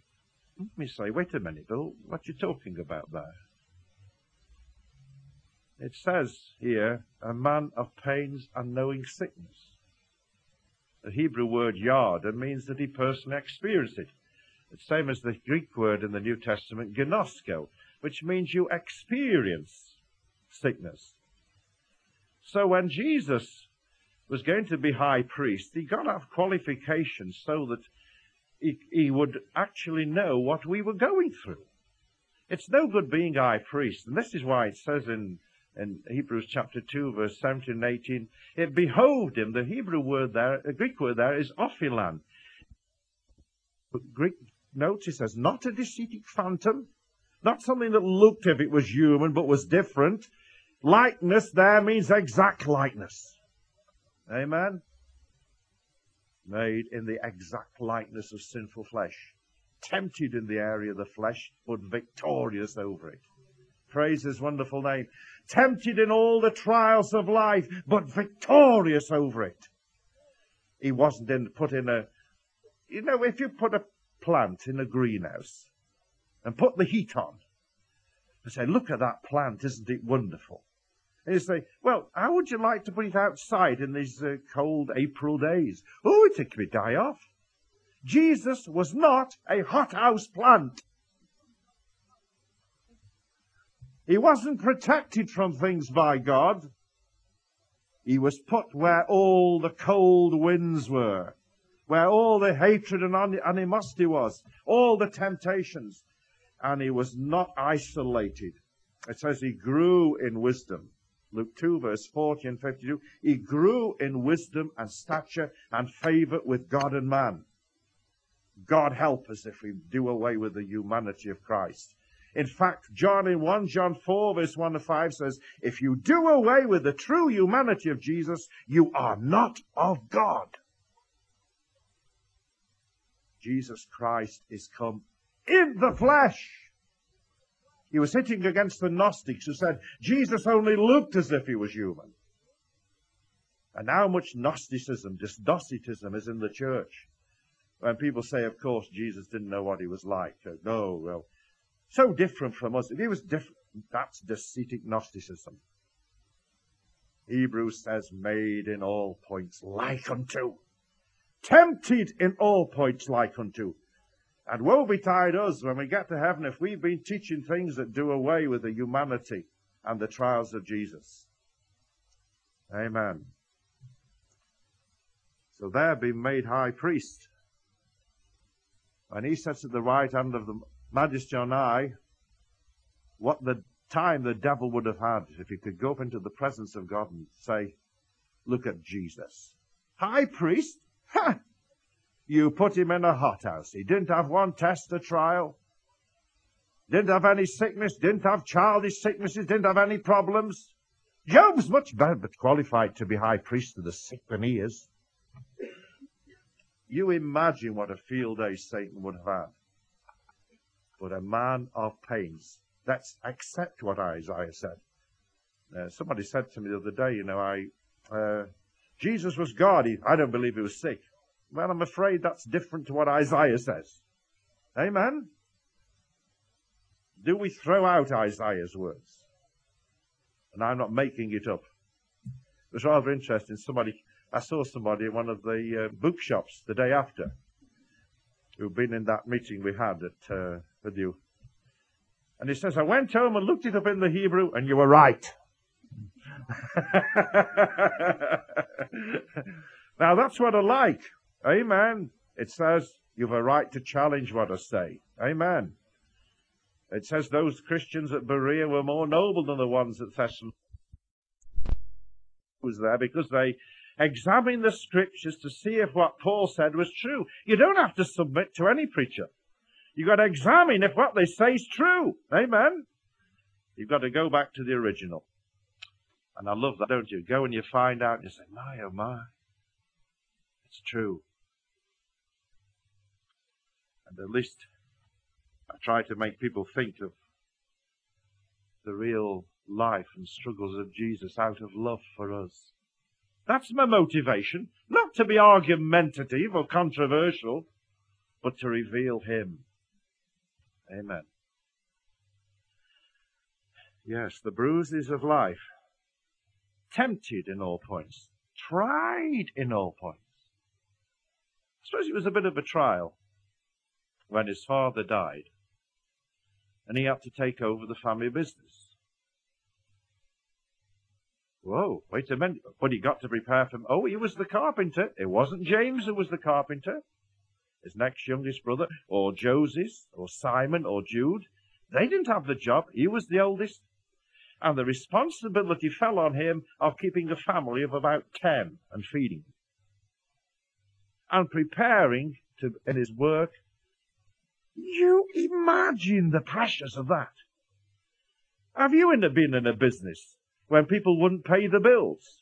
Let me say, wait a minute, Bill, what are you talking about there? It says here, a man of pains and knowing sickness. The Hebrew word yard means that he personally experienced it. It's the same as the Greek word in the New Testament, gnosko, which means you experience sickness. So when Jesus was going to be high priest, he got to have qualifications so that he, he would actually know what we were going through. It's no good being high priest, and this is why it says in, in Hebrews chapter two, verse seventeen and eighteen, it behoved him, the Hebrew word there, the Greek word there is ophilan. But Greek notes, it says, not a deceiving phantom, not something that looked if it was human but was different. Likeness there means exact likeness. Amen? Made in the exact likeness of sinful flesh. Tempted in the area of the flesh, but victorious over it. Praise his wonderful name. Tempted in all the trials of life, but victorious over it. He wasn't in, put in a... You know, if you put a plant in a greenhouse and put the heat on and say, look at that plant, isn't it wonderful? And you say, well, how would you like to put it outside in these uh, cold April days? Oh, it could die off. Jesus was not a hothouse plant. He wasn't protected from things by God. He was put where all the cold winds were, where all the hatred and animosity was, all the temptations. And he was not isolated. It says he grew in wisdom. Luke two, verse forty and fifty-two. He grew in wisdom and stature and favor with God and man. God help us if we do away with the humanity of Christ. In fact, John in First John four, verse one to five says, if you do away with the true humanity of Jesus, you are not of God. Jesus Christ is come in the flesh. He was hitting against the Gnostics who said Jesus only looked as if he was human. And how much Gnosticism, just Docetism is in the church. When people say, of course, Jesus didn't know what he was like. No, well, so different from us. If he was different, that's Docetic Gnosticism. Hebrews says, made in all points like unto. Tempted in all points like unto. And woe betide us when we get to heaven if we've been teaching things that do away with the humanity and the trials of Jesus. Amen. So there being made high priest. And he sits at the right hand of the Majesty on high, what the time the devil would have had if he could go up into the presence of God and say, look at Jesus. High priest? Ha! You put him in a hothouse. He didn't have one test or trial. Didn't have any sickness. Didn't have childish sicknesses. Didn't have any problems. Job's much better qualified to be high priest of the sick than he is. You imagine what a field day Satan would have had. But a man of pains. Let's accept what Isaiah said. Uh, somebody said to me the other day, you know, I, uh, Jesus was God. He, I don't believe he was sick. Well, I'm afraid that's different to what Isaiah says. Amen? Do we throw out Isaiah's words? And I'm not making it up. It was rather interesting. Somebody, I saw somebody in one of the uh, bookshops the day after who'd been in that meeting we had at, uh, with you. And he says, I went home and looked it up in the Hebrew, and you were right. Now, that's what I like. Amen. It says you've a right to challenge what I say. Amen. It says those Christians at Berea were more noble than the ones at Thessalonica. Was there because they examined the scriptures to see if what Paul said was true. You don't have to submit to any preacher. You've got to examine if what they say is true. Amen. You've got to go back to the original. And I love that, don't you? Go and you find out and you say, my, oh my. It's true. And at least I try to make people think of the real life and struggles of Jesus out of love for us. That's my motivation. Not to be argumentative or controversial, but to reveal him. Amen. Yes, the bruises of life. Tempted in all points. Tried in all points. I suppose it was a bit of a trial when his father died and he had to take over the family business. Whoa, wait a minute. But he got to prepare for... Oh, he was the carpenter. It wasn't James who was the carpenter. His next youngest brother, or Joseph, or Simon, or Jude. They didn't have the job. He was the oldest. And the responsibility fell on him of keeping a family of about ten and feeding them. And preparing to, in his work. You imagine the pressures of that. Have you been in a business when people wouldn't pay the bills?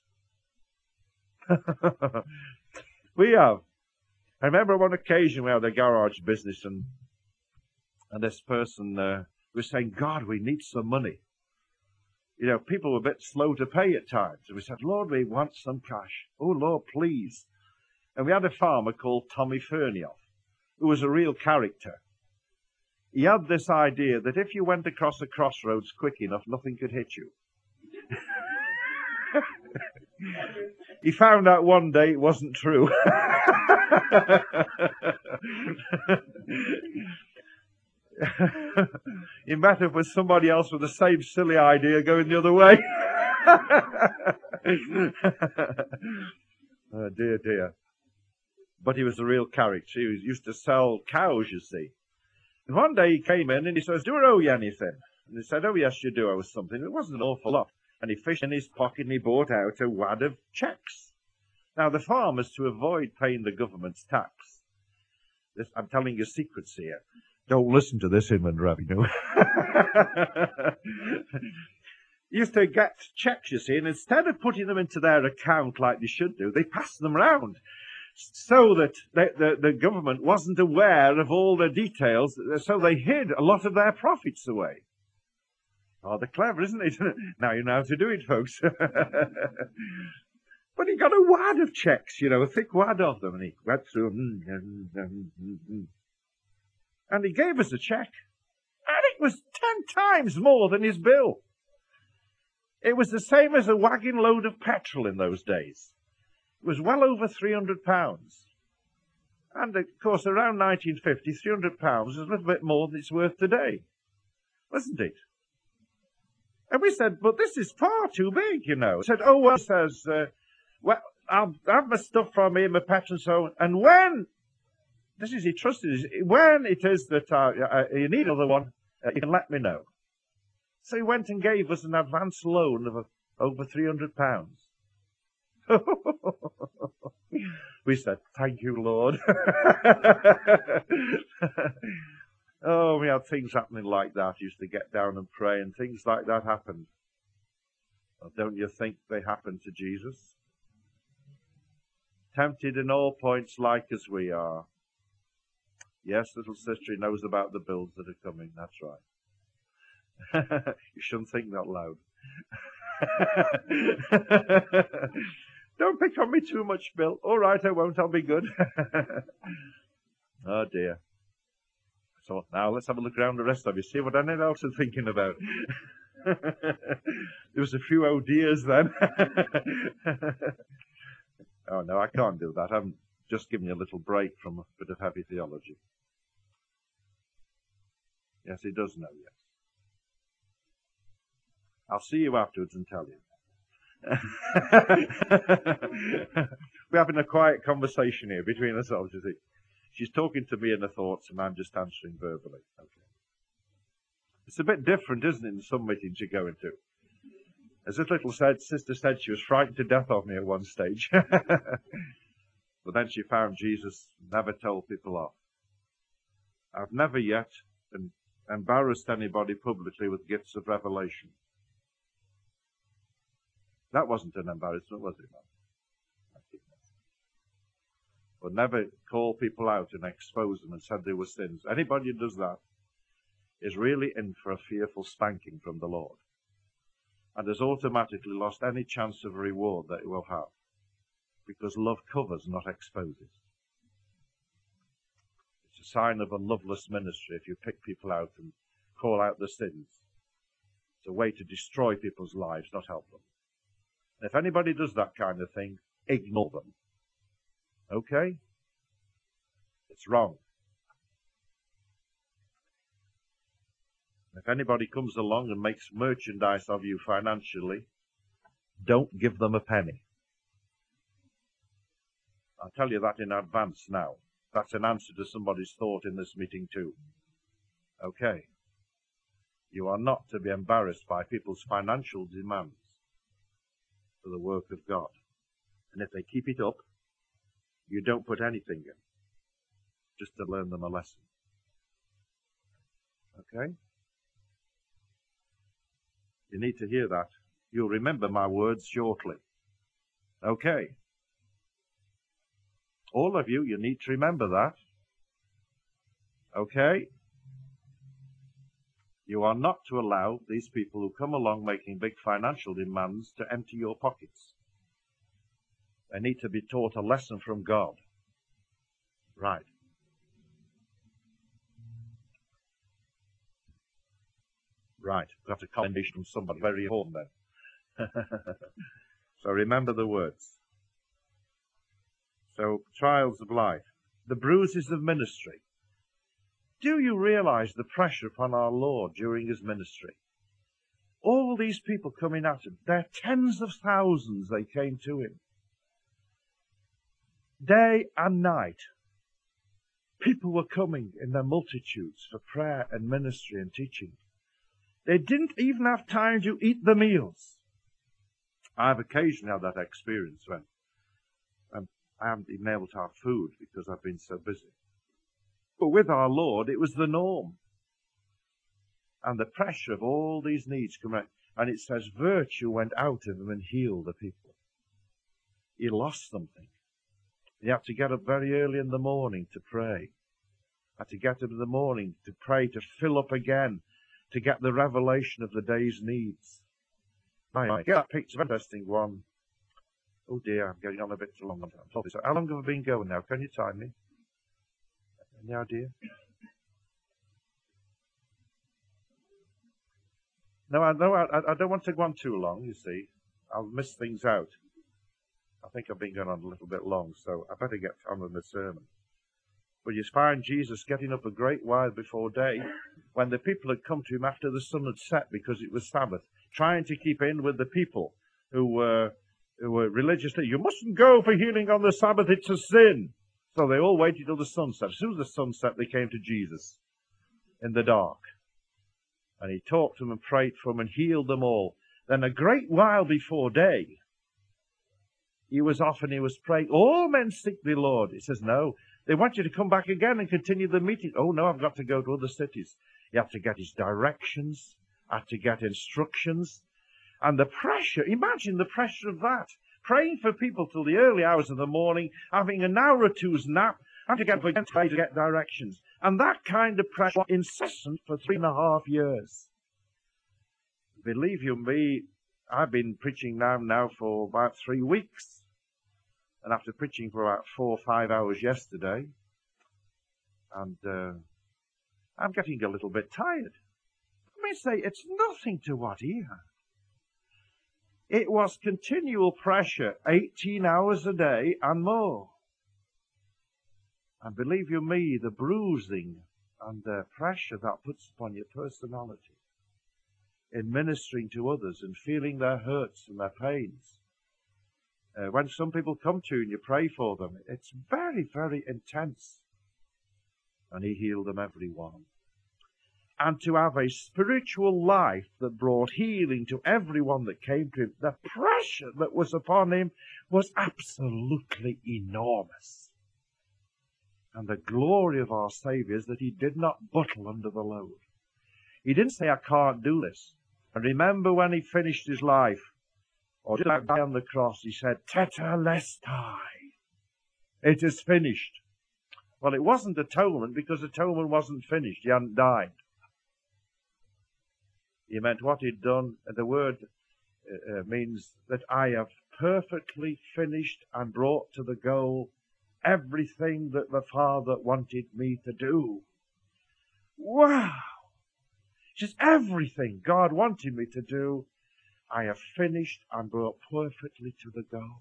We have. I remember on one occasion we had a garage business and and this person uh, was saying, God, we need some money. You know, people were a bit slow to pay at times. And we said, Lord, we want some cash. Oh, Lord, please. And we had a farmer called Tommy Fernioff, who was a real character. He had this idea that if you went across a crossroads quick enough, nothing could hit you. He found out one day it wasn't true. He met up with somebody else with the same silly idea going the other way. Oh, dear, dear. But he was a real character. He was, used to sell cows, you see. And one day he came in and he says, do I owe you anything? And he said, oh, yes, you do owe us something. It wasn't an awful lot. And he fished in his pocket and he brought out a wad of cheques. Now, the farmers, to avoid paying the government's tax, this, I'm telling you secrets here. Don't listen to this, Inland Revenue. Used to get cheques, you see, and instead of putting them into their account like they should do, they passed them round so that they, the, the government wasn't aware of all the details, so they hid a lot of their profits away. Oh, they're clever, isn't it? Now you know how to do it, folks. But he got a wad of cheques, you know, a thick wad of them, and he went through them, and he gave us a cheque, and it was ten times more than his bill. It was the same as a wagon load of petrol in those days. It was well over three hundred pounds. And, of course, around nineteen fifty, three hundred pounds is a little bit more than it's worth today. Wasn't it? And we said, but this is far too big, you know. He said, oh, well, he says, uh, well, I'll have my stuff from me, my petrol and so on. And when, this is, he trusted us, when it is that uh, uh, you need another one, uh, you can let me know. So he went and gave us an advance loan of uh, over three hundred pounds. We said, thank you, Lord. Oh, we had things happening like that. Used to get down and pray, and things like that happened. Well, don't you think they happened to Jesus? Tempted in all points like as we are. Yes, little sister, he knows about the bills that are coming. That's right. You shouldn't think that loud. Don't pick on me too much, Bill. All right, I won't. I'll be good. Oh, dear. So now let's have a look around the rest of you. See what anyone else is thinking about. There was a few oh dears then. Oh, no, I can't do that. I'm just giving you a little break from a bit of heavy theology. Yes, he does know, yes. I'll see you afterwards and tell you. We're having a quiet conversation here between ourselves, you see. She's talking to me in her thoughts and I'm just answering verbally. Okay. It's a bit different, isn't it, in some meetings you go into? As this little said, sister said she was frightened to death of me at one stage. But then she found Jesus never told people off. I've never yet em- embarrassed anybody publicly with gifts of revelation. That wasn't an embarrassment, was it? But never call people out and expose them and said they were sins. Anybody who does that is really in for a fearful spanking from the Lord, and has automatically lost any chance of a reward that he will have, because love covers, not exposes. It's a sign of a loveless ministry if you pick people out and call out the sins. It's a way to destroy people's lives, not help them. And if anybody does that kind of thing, ignore them. Okay? It's wrong. If anybody comes along and makes merchandise of you financially, don't give them a penny. I'll tell you that in advance now. That's an answer to somebody's thought in this meeting too. Okay. You are not to be embarrassed by people's financial demands for the work of God. And if they keep it up, you don't put anything in, just to learn them a lesson. Okay? You need to hear that. You'll remember my words shortly. Okay. All of you, you need to remember that. Okay? You are not to allow these people who come along making big financial demands to empty your pockets. They need to be taught a lesson from God. Right. Right. Got a commendation from somebody. Very important then. So remember the words. So, trials of life. The bruises of ministry. Do you realize the pressure upon our Lord during his ministry? All these people coming at him, they're tens of thousands they came to him. Day and night, people were coming in their multitudes for prayer and ministry and teaching. They didn't even have time to eat the meals. I've occasionally had that experience when um, I haven't been able to have food because I've been so busy. But with our Lord, it was the norm. And the pressure of all these needs come out. And it says, virtue went out of him and healed the people. He lost something. He had to get up very early in the morning to pray. Had to get up in the morning to pray, to fill up again, to get the revelation of the day's needs. Right, get that picture, interesting one. Oh dear, I'm getting on a bit too long. So how long have I been going now? Can you time me? Any idea? No, I, no, I, I don't want to go on too long, you see. I'll miss things out. I think I've been going on a little bit long, so I better get on with the sermon. But you find Jesus getting up a great while before day, when the people had come to him after the sun had set because it was Sabbath, trying to keep in with the people who were, who were religiously, you mustn't go for healing on the Sabbath, it's a sin. So they all waited till the sun set. As soon as the sun set, they came to Jesus in the dark. And he talked to them and prayed for them and healed them all. Then a great while before day, he was off and he was praying, all men seek thee, Lord. He says, no, they want you to come back again and continue the meeting. Oh, no, I've got to go to other cities. You have to get his directions, have to get instructions. And the pressure, imagine the pressure of that. Praying for people till the early hours of the morning, having an hour or two's nap, and to get to get directions. And that kind of pressure was incessant for three and a half years. Believe you me, I've been preaching now now for about three weeks. And after preaching for about four or five hours yesterday, and uh, I'm getting a little bit tired. I may say it's nothing to what he had. It was continual pressure, eighteen hours a day and more. And believe you me, the bruising and the pressure that puts upon your personality in ministering to others and feeling their hurts and their pains. Uh, when some people come to you and you pray for them, it's very, very intense. And he healed them every one. And to have a spiritual life that brought healing to everyone that came to him, the pressure that was upon him was absolutely enormous. And the glory of our Saviour is that he did not buckle under the load. He didn't say, I can't do this. And remember when he finished his life, or did that die on the cross, he said, Tetelestai. It is finished. Well, it wasn't atonement because atonement wasn't finished. He hadn't died. He meant what he'd done. The word uh, means that I have perfectly finished and brought to the goal everything that the Father wanted me to do. Wow! Just everything God wanted me to do, I have finished and brought perfectly to the goal.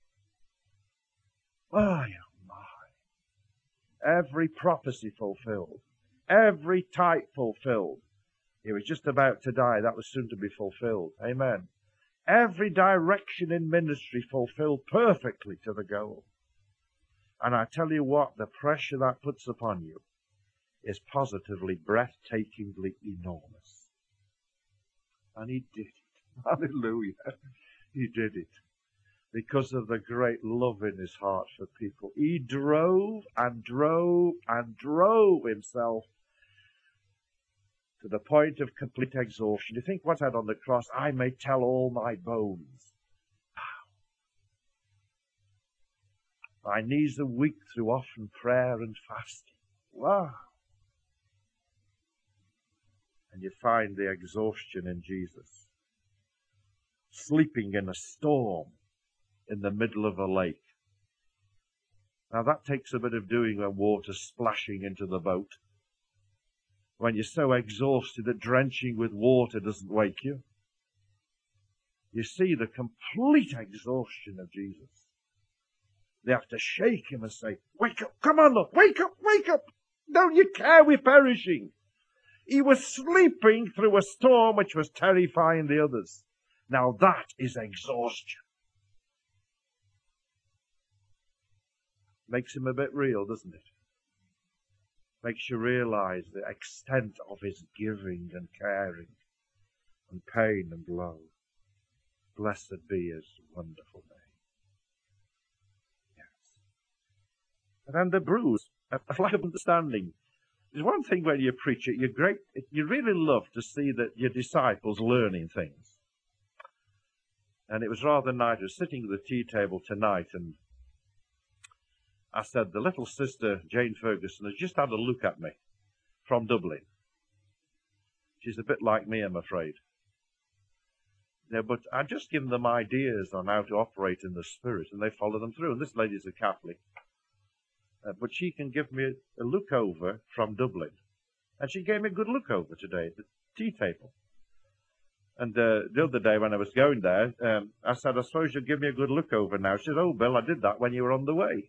My, oh my. Every prophecy fulfilled. Every type fulfilled. He was just about to die. That was soon to be fulfilled. Amen. Every direction in ministry fulfilled perfectly to the goal. And I tell you what, the pressure that puts upon you is positively breathtakingly enormous. And he did it. Hallelujah. He did it. Because of the great love in his heart for people. He drove and drove and drove himself to the point of complete exhaustion. You think what's that on the cross? I may tell all my bones. My knees are weak through often prayer and fasting. Wow. And you find the exhaustion in Jesus. Sleeping in a storm in the middle of a lake. Now that takes a bit of doing when water's splashing into the boat. When you're so exhausted that drenching with water doesn't wake you. You see the complete exhaustion of Jesus. They have to shake him and say, wake up, come on, look, wake up, wake up. Don't you care we're perishing? He was sleeping through a storm which was terrifying the others. Now that is exhaustion. Makes him a bit real, doesn't it? Makes you realize the extent of his giving and caring and pain and love. Blessed be his wonderful name. Yes. And then the bruise, a lack of understanding. There's one thing when you preach it, you're great, you really love to see that your disciples learning things. And it was rather nice. I was sitting at the tea table tonight, and I said, the little sister, Jane Ferguson, has just had a look at me from Dublin. She's a bit like me, I'm afraid. Yeah, but I just give them ideas on how to operate in the Spirit, and they follow them through. And this lady's a Catholic. Uh, but she can give me a, a look over from Dublin. And she gave me a good look over today at the tea table. And uh, the other day when I was going there, um, I said, I suppose you'll give me a good look over now. She said, oh, Bill, I did that when you were on the way.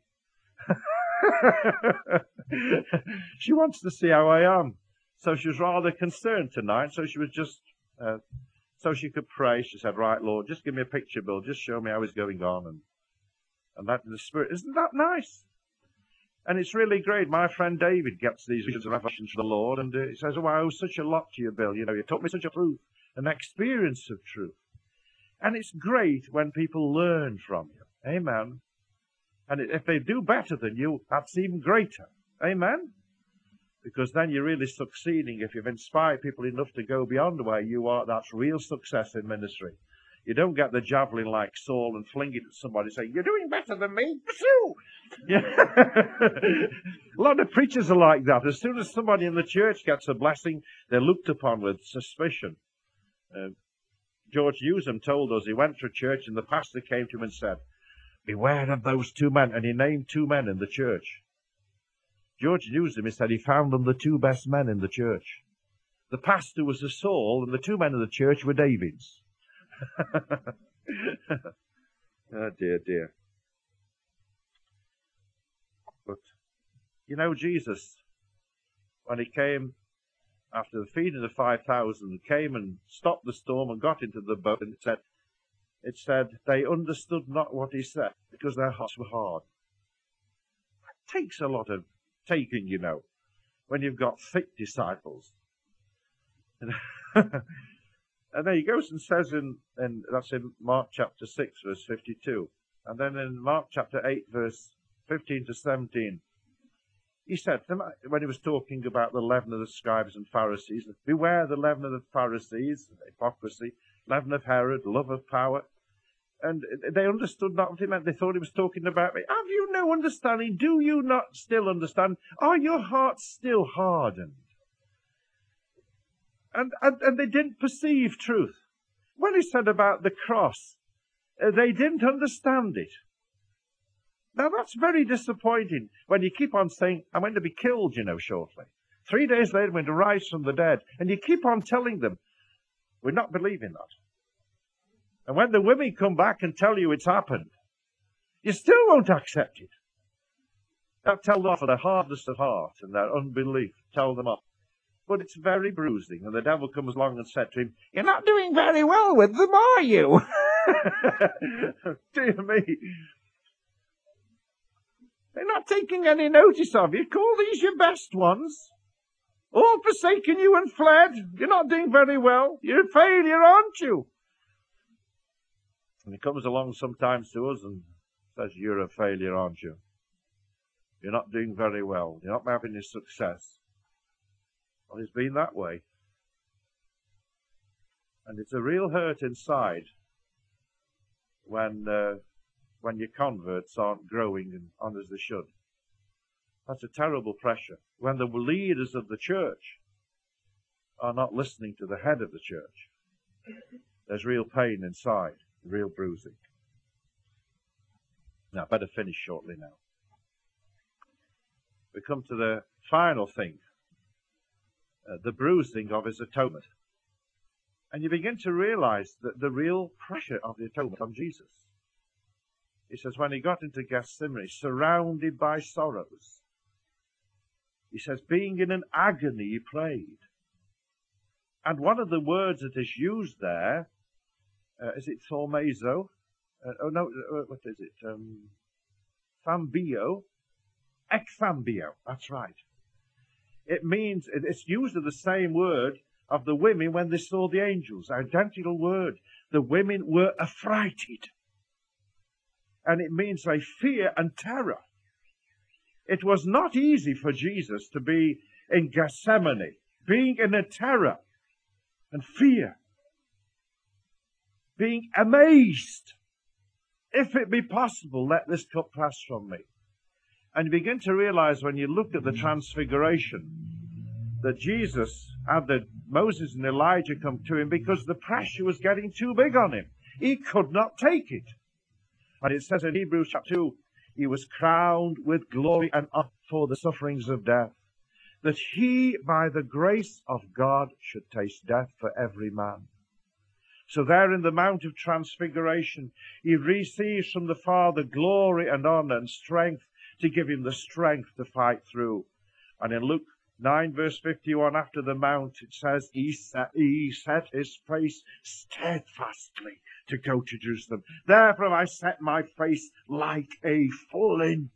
She wants to see how I am. So she was rather concerned tonight. So she was just, uh, so she could pray. She said, right, Lord, just give me a picture, Bill. Just show me how it's going on. And, and that in the Spirit. Isn't that nice? And it's really great. My friend David gets these visions of revelation from the Lord. And uh, he says, oh, I owe such a lot to you, Bill. You know, you taught me such a truth, an experience of truth. And it's great when people learn from you. Amen. And if they do better than you, that's even greater. Amen? Because then you're really succeeding. If you've inspired people enough to go beyond where you are, that's real success in ministry. You don't get the javelin like Saul and fling it at somebody saying, you're doing better than me. Pursue! Yeah. A lot of preachers are like that. As soon as somebody in the church gets a blessing, they're looked upon with suspicion. Uh, George Newsom told us he went to a church and the pastor came to him and said, beware of those two men. And he named two men in the church. George Newsom, he said he found them the two best men in the church. The pastor was a Saul, and the two men in the church were Davids. Oh, dear, dear. But, you know, Jesus, when he came after the feeding of the five thousand, came and stopped the storm and got into the boat, and it said, It said, they understood not what he said, because their hearts were hard. That takes a lot of taking, you know, when you've got thick disciples. And, and then he goes and says, in, in that's in Mark chapter six, verse fifty-two. And then in Mark chapter eight, verse fifteen to seventeen, he said, when he was talking about the leaven of the scribes and Pharisees, beware the leaven of the Pharisees, hypocrisy, leaven of Herod, love of power. And they understood not what he meant. They thought he was talking about me. Have you no understanding? Do you not still understand? Are your hearts still hardened? And, and, and they didn't perceive truth. When he said about the cross, uh, they didn't understand it. Now that's very disappointing when you keep on saying, I'm going to be killed, you know, shortly. Three days later, I'm going to rise from the dead. And you keep on telling them, we're not believing that. And when the women come back and tell you it's happened, you still won't accept it. That tells off of their hardness of heart and their unbelief. Tell them off. But it's very bruising. And the devil comes along and said to him, you're not doing very well with them, are you? Dear me. They're not taking any notice of you. Call these your best ones. All forsaken you and fled. You're not doing very well. You're a failure, aren't you? And he comes along sometimes to us and says, you're a failure, aren't you? You're not doing very well. You're not having any success. Well, it's been that way. And it's a real hurt inside when uh, when your converts aren't growing and on as they should. That's a terrible pressure. When the leaders of the church are not listening to the head of the church, there's real pain inside, real bruising. Now, I better finish shortly now. We come to the final thing, uh, the bruising of his atonement. And you begin to realize that the real pressure of the atonement on Jesus. He says, when he got into Gethsemane, surrounded by sorrows, he says, being in an agony, he prayed. And one of the words that is used there, uh, is it thaumazo? Uh, oh no, uh, what is it? Um, thambio. Ekthambio, that's right. It means, it's used as the same word of the women when they saw the angels. Identical word. The women were affrighted. And it means a fear and terror. It was not easy for Jesus to be in Gethsemane, being in a terror and fear, being amazed. If it be possible, let this cup pass from me. And you begin to realize when you look at the transfiguration that Jesus had the Moses and Elijah come to him because the pressure was getting too big on him. He could not take it. And it says in Hebrews chapter two, he was crowned with glory and honor for the sufferings of death, that he, by the grace of God, should taste death for every man. So there in the Mount of Transfiguration, he receives from the Father glory and honor and strength to give him the strength to fight through. And in Luke nine verse fifty-one, after the Mount, it says, he set, he set his face steadfastly to go to Jerusalem. Therefore I set my face like a flint.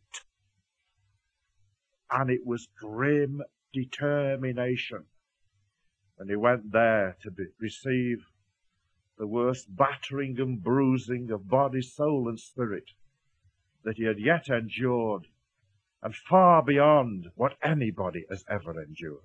And it was grim determination. And he went there to be, receive the worst battering and bruising of body, soul, and spirit that he had yet endured, and far beyond what anybody has ever endured.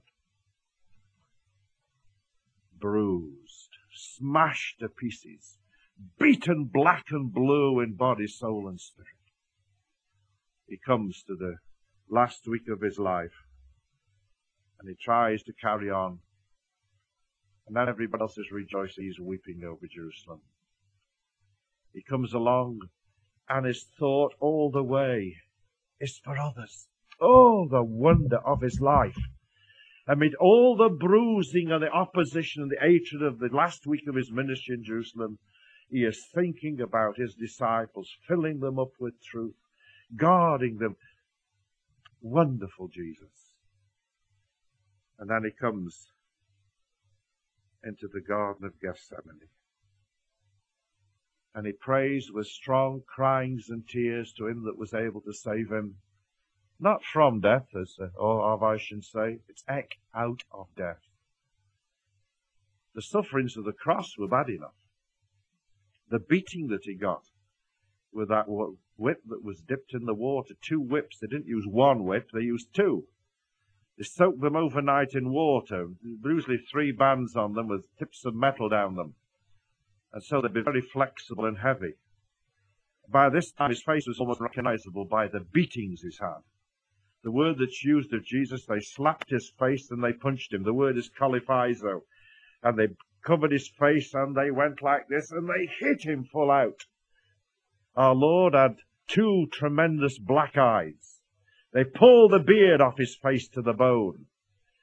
Bruised, smashed to pieces, beaten black and blue in body, soul, and spirit. He comes to the last week of his life, and he tries to carry on. And then everybody else is rejoicing. He's weeping over Jerusalem. He comes along, and his thought all the way is for others. Oh, the wonder of his life. Amid all the bruising and the opposition and the hatred of the last week of his ministry in Jerusalem, he is thinking about his disciples, filling them up with truth, guarding them. Wonderful Jesus. And then he comes into the Garden of Gethsemane. And he prays with strong cryings and tears to him that was able to save him. Not from death, as uh, our should say. It's ek, out of death. The sufferings of the cross were bad enough. The beating that he got with that whip that was dipped in the water, two whips. They didn't use one whip, they used two. They soaked them overnight in water, usually three bands on them with tips of metal down them. And so they'd be very flexible and heavy. By this time, his face was almost recognizable by the beatings he's had. The word that's used of Jesus, they slapped his face and they punched him. The word is koliphizo. And they covered his face and they went like this and they hit him full out. Our Lord had two tremendous black eyes. They pulled the beard off his face to the bone.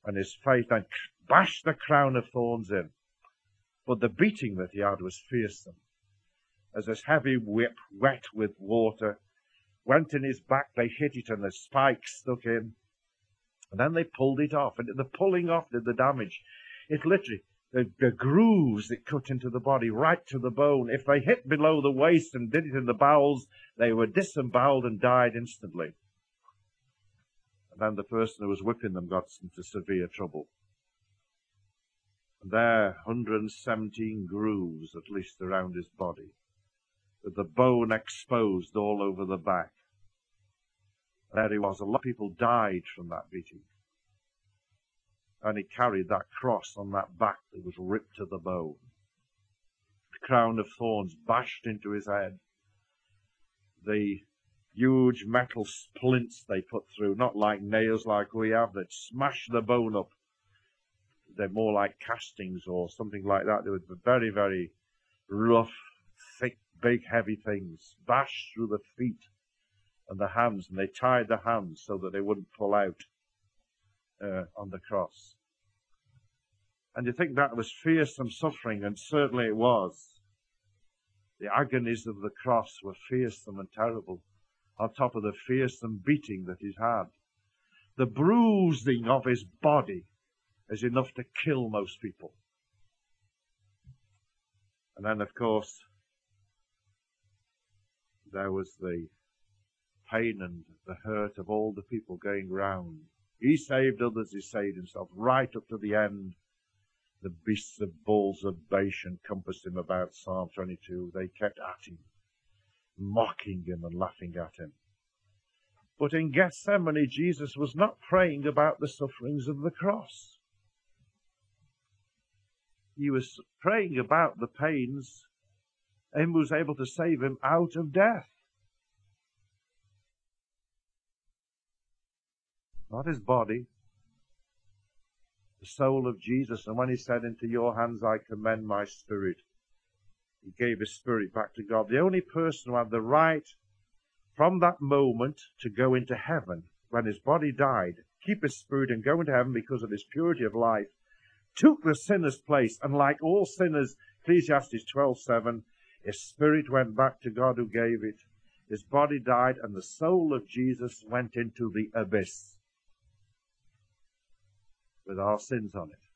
and his face, and bashed the crown of thorns in. But the beating that he had was fearsome. As this heavy whip, wet with water, went in his back, they hit it and the spikes stuck in. And then they pulled it off. And the pulling off did the damage. It literally, the, the grooves it cut into the body, right to the bone. If they hit below the waist and did it in the bowels, they were disemboweled and died instantly. And then the person who was whipping them got into severe trouble. And there, one hundred seventeen grooves at least around his body, with the bone exposed all over the back. There he was. A lot of people died from that beating. And he carried that cross on that back that was ripped to the bone. The crown of thorns bashed into his head. The huge metal splints they put through, not like nails like we have, that smash the bone up. They're more like castings or something like that. They were very, very rough, thick, big, heavy things, bashed through the feet and the hands, and they tied the hands so that they wouldn't pull out uh, on the cross. And you think that was fearsome suffering, and certainly it was. The agonies of the cross were fearsome and terrible, on top of the fearsome beating that he's had. The bruising of his body is enough to kill most people. And then, of course, there was the pain and the hurt of all the people going round. He saved others, he saved himself, right up to the end. The beasts of bulls of Bashan compassed him about, Psalm twenty-two. They kept at him, mocking him and laughing at him. But in Gethsemane, Jesus was not praying about the sufferings of the cross. He was praying about the pains and was able to save him out of death. Not his body, the soul of Jesus. And when he said, "Into your hands I commend my spirit," he gave his spirit back to God. The only person who had the right from that moment to go into heaven, when his body died, keep his spirit and go into heaven because of his purity of life, took the sinner's place, and like all sinners, Ecclesiastes twelve seven, his spirit went back to God who gave it. His body died, and the soul of Jesus went into the abyss with our sins on it.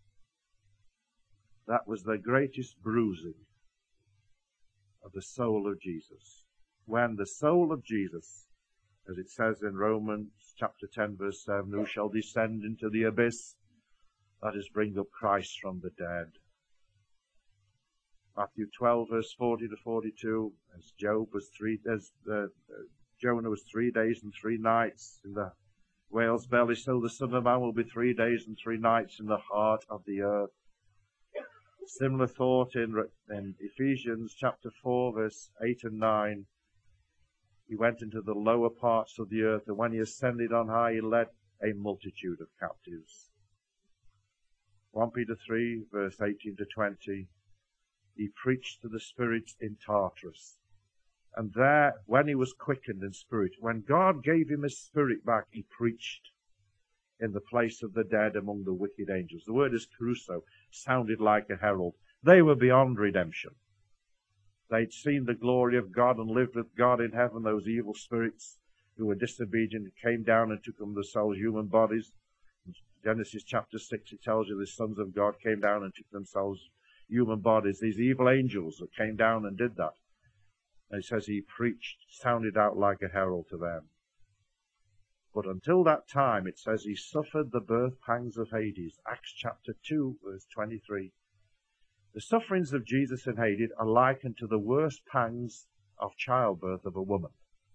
That was the greatest bruising of the soul of Jesus. When the soul of Jesus, as it says in Romans chapter ten verse seven, who shall descend into the abyss, that is, bring up Christ from the dead. Matthew twelve verse forty to forty-two, as Job was three, as uh, Jonah was three days and three nights in the whale's belly, so the Son of Man will be three days and three nights in the heart of the earth. Similar thought in, in Ephesians chapter four verse eight and nine. He went into the lower parts of the earth, and when he ascended on high, he led a multitude of captives. First Peter three verse eighteen to twenty. He preached to the spirits in Tartarus. And there, when he was quickened in spirit, when God gave him his spirit back, he preached in the place of the dead among the wicked angels. The word is kerusso, sounded like a herald. They were beyond redemption. They'd seen the glory of God and lived with God in heaven. Those evil spirits who were disobedient came down and took them themselves human bodies. In Genesis chapter six, it tells you the sons of God came down and took themselves human bodies. These evil angels that came down and did that. And it says he preached, sounded out like a herald to them. But until that time, it says he suffered the birth pangs of Hades. Acts chapter two, verse twenty-three. The sufferings of Jesus in Hades are likened to the worst pangs of childbirth of a woman.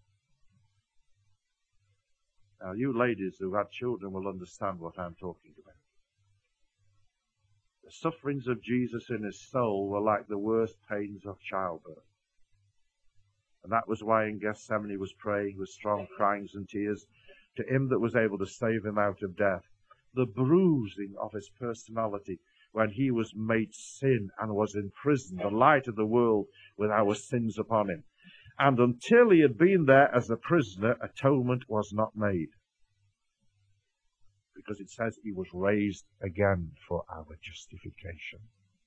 Now, you ladies who had children will understand what I'm talking about. The sufferings of Jesus in his soul were like the worst pains of childbirth. And that was why in Gethsemane he was praying with strong cryings and tears to him that was able to save him out of death. The bruising of his personality when he was made sin and was in prison, the light of the world, with our sins upon him. And until he had been there as a prisoner, atonement was not made. because it says he was raised again for our justification.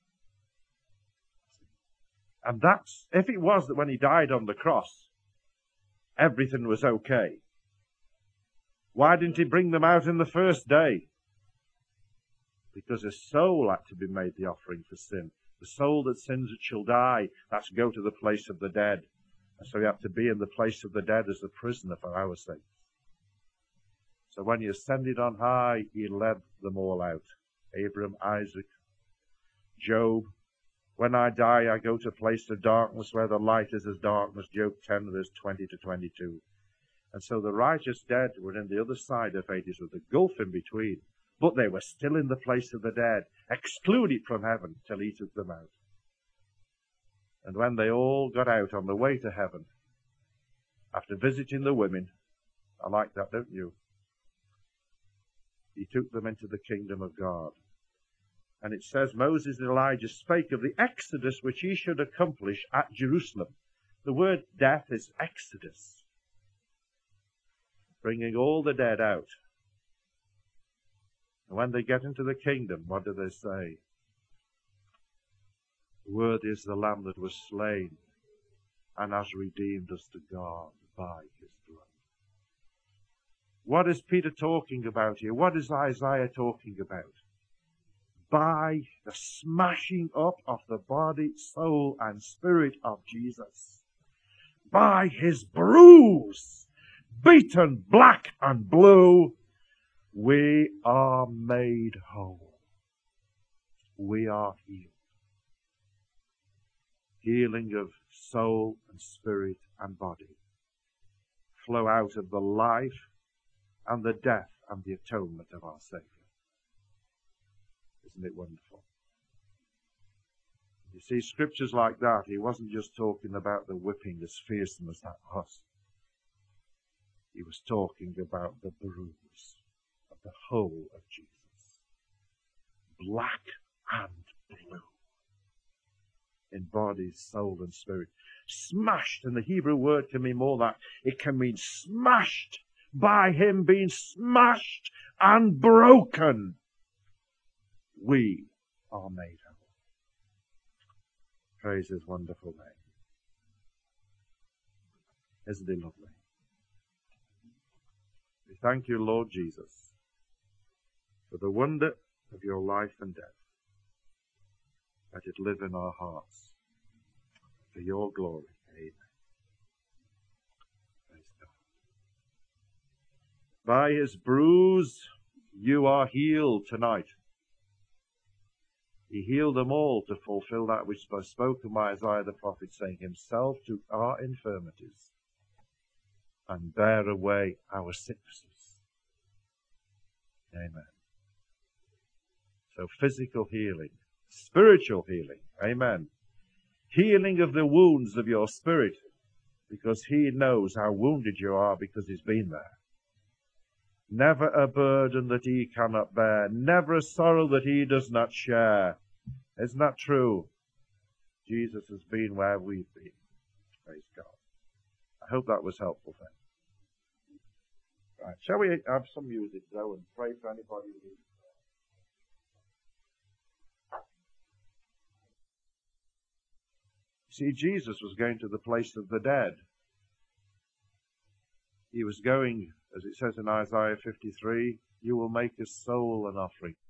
And that's, if it was that when he died on the cross, everything was okay, why didn't he bring them out in the first day? Because a soul had to be made the offering for sin. The soul that sins, it shall die. That's go to the place of the dead. And so he had to be in the place of the dead as a prisoner for our sake. So when he ascended on high, he led them all out. Abraham, Isaac, Job. When I die, I go to a place of darkness where the light is as darkness. Job ten, verse twenty to twenty-two. And so the righteous dead were in the other side of Hades with a gulf in between. But they were still in the place of the dead, excluded from heaven till he took them out. And when they all got out on the way to heaven, after visiting the women, I like that, don't you? He took them into the kingdom of God. And it says Moses and Elijah spake of the exodus which he should accomplish at Jerusalem. The word death is exodus. Bringing all the dead out. And when they get into the kingdom, what do they say? Worthy is the Lamb that was slain and has redeemed us to God by his blood. What is Peter talking about here? What is Isaiah talking about? By the smashing up of the body, soul, and spirit of Jesus. By his bruise, beaten black and blue, we are made whole. We are healed. Healing of soul and spirit and body flow out of the life and the death and the atonement of our Savior. Isn't it wonderful? You see, scriptures like that, he wasn't just talking about the whipping as fearsome as that was. He was talking about the bruise of the whole of Jesus. Black and blue. In body, soul, and spirit. Smashed, and the Hebrew word can mean more than that. It can mean smashed by him being smashed and broken. We are made whole. Praise his wonderful name. Isn't it lovely? We thank you, Lord Jesus, for the wonder of your life and death. Let it live in our hearts for your glory. Amen. Praise God. By his bruise you are healed tonight. He healed them all to fulfill that which was spoken by Isaiah the prophet, saying, himself took our infirmities and bare away our sicknesses. Amen. So physical healing, spiritual healing. Amen. Healing of the wounds of your spirit, because he knows how wounded you are because he's been there. Never a burden that he cannot bear. Never a sorrow that he does not share. Isn't that true? Jesus has been where we've been. Praise God. I hope that was helpful then. Right. Shall we have some music though and pray for anybody who needs prayer? See, Jesus was going to the place of the dead. He was going, as it says in Isaiah fifty-three, you will make his soul an offering.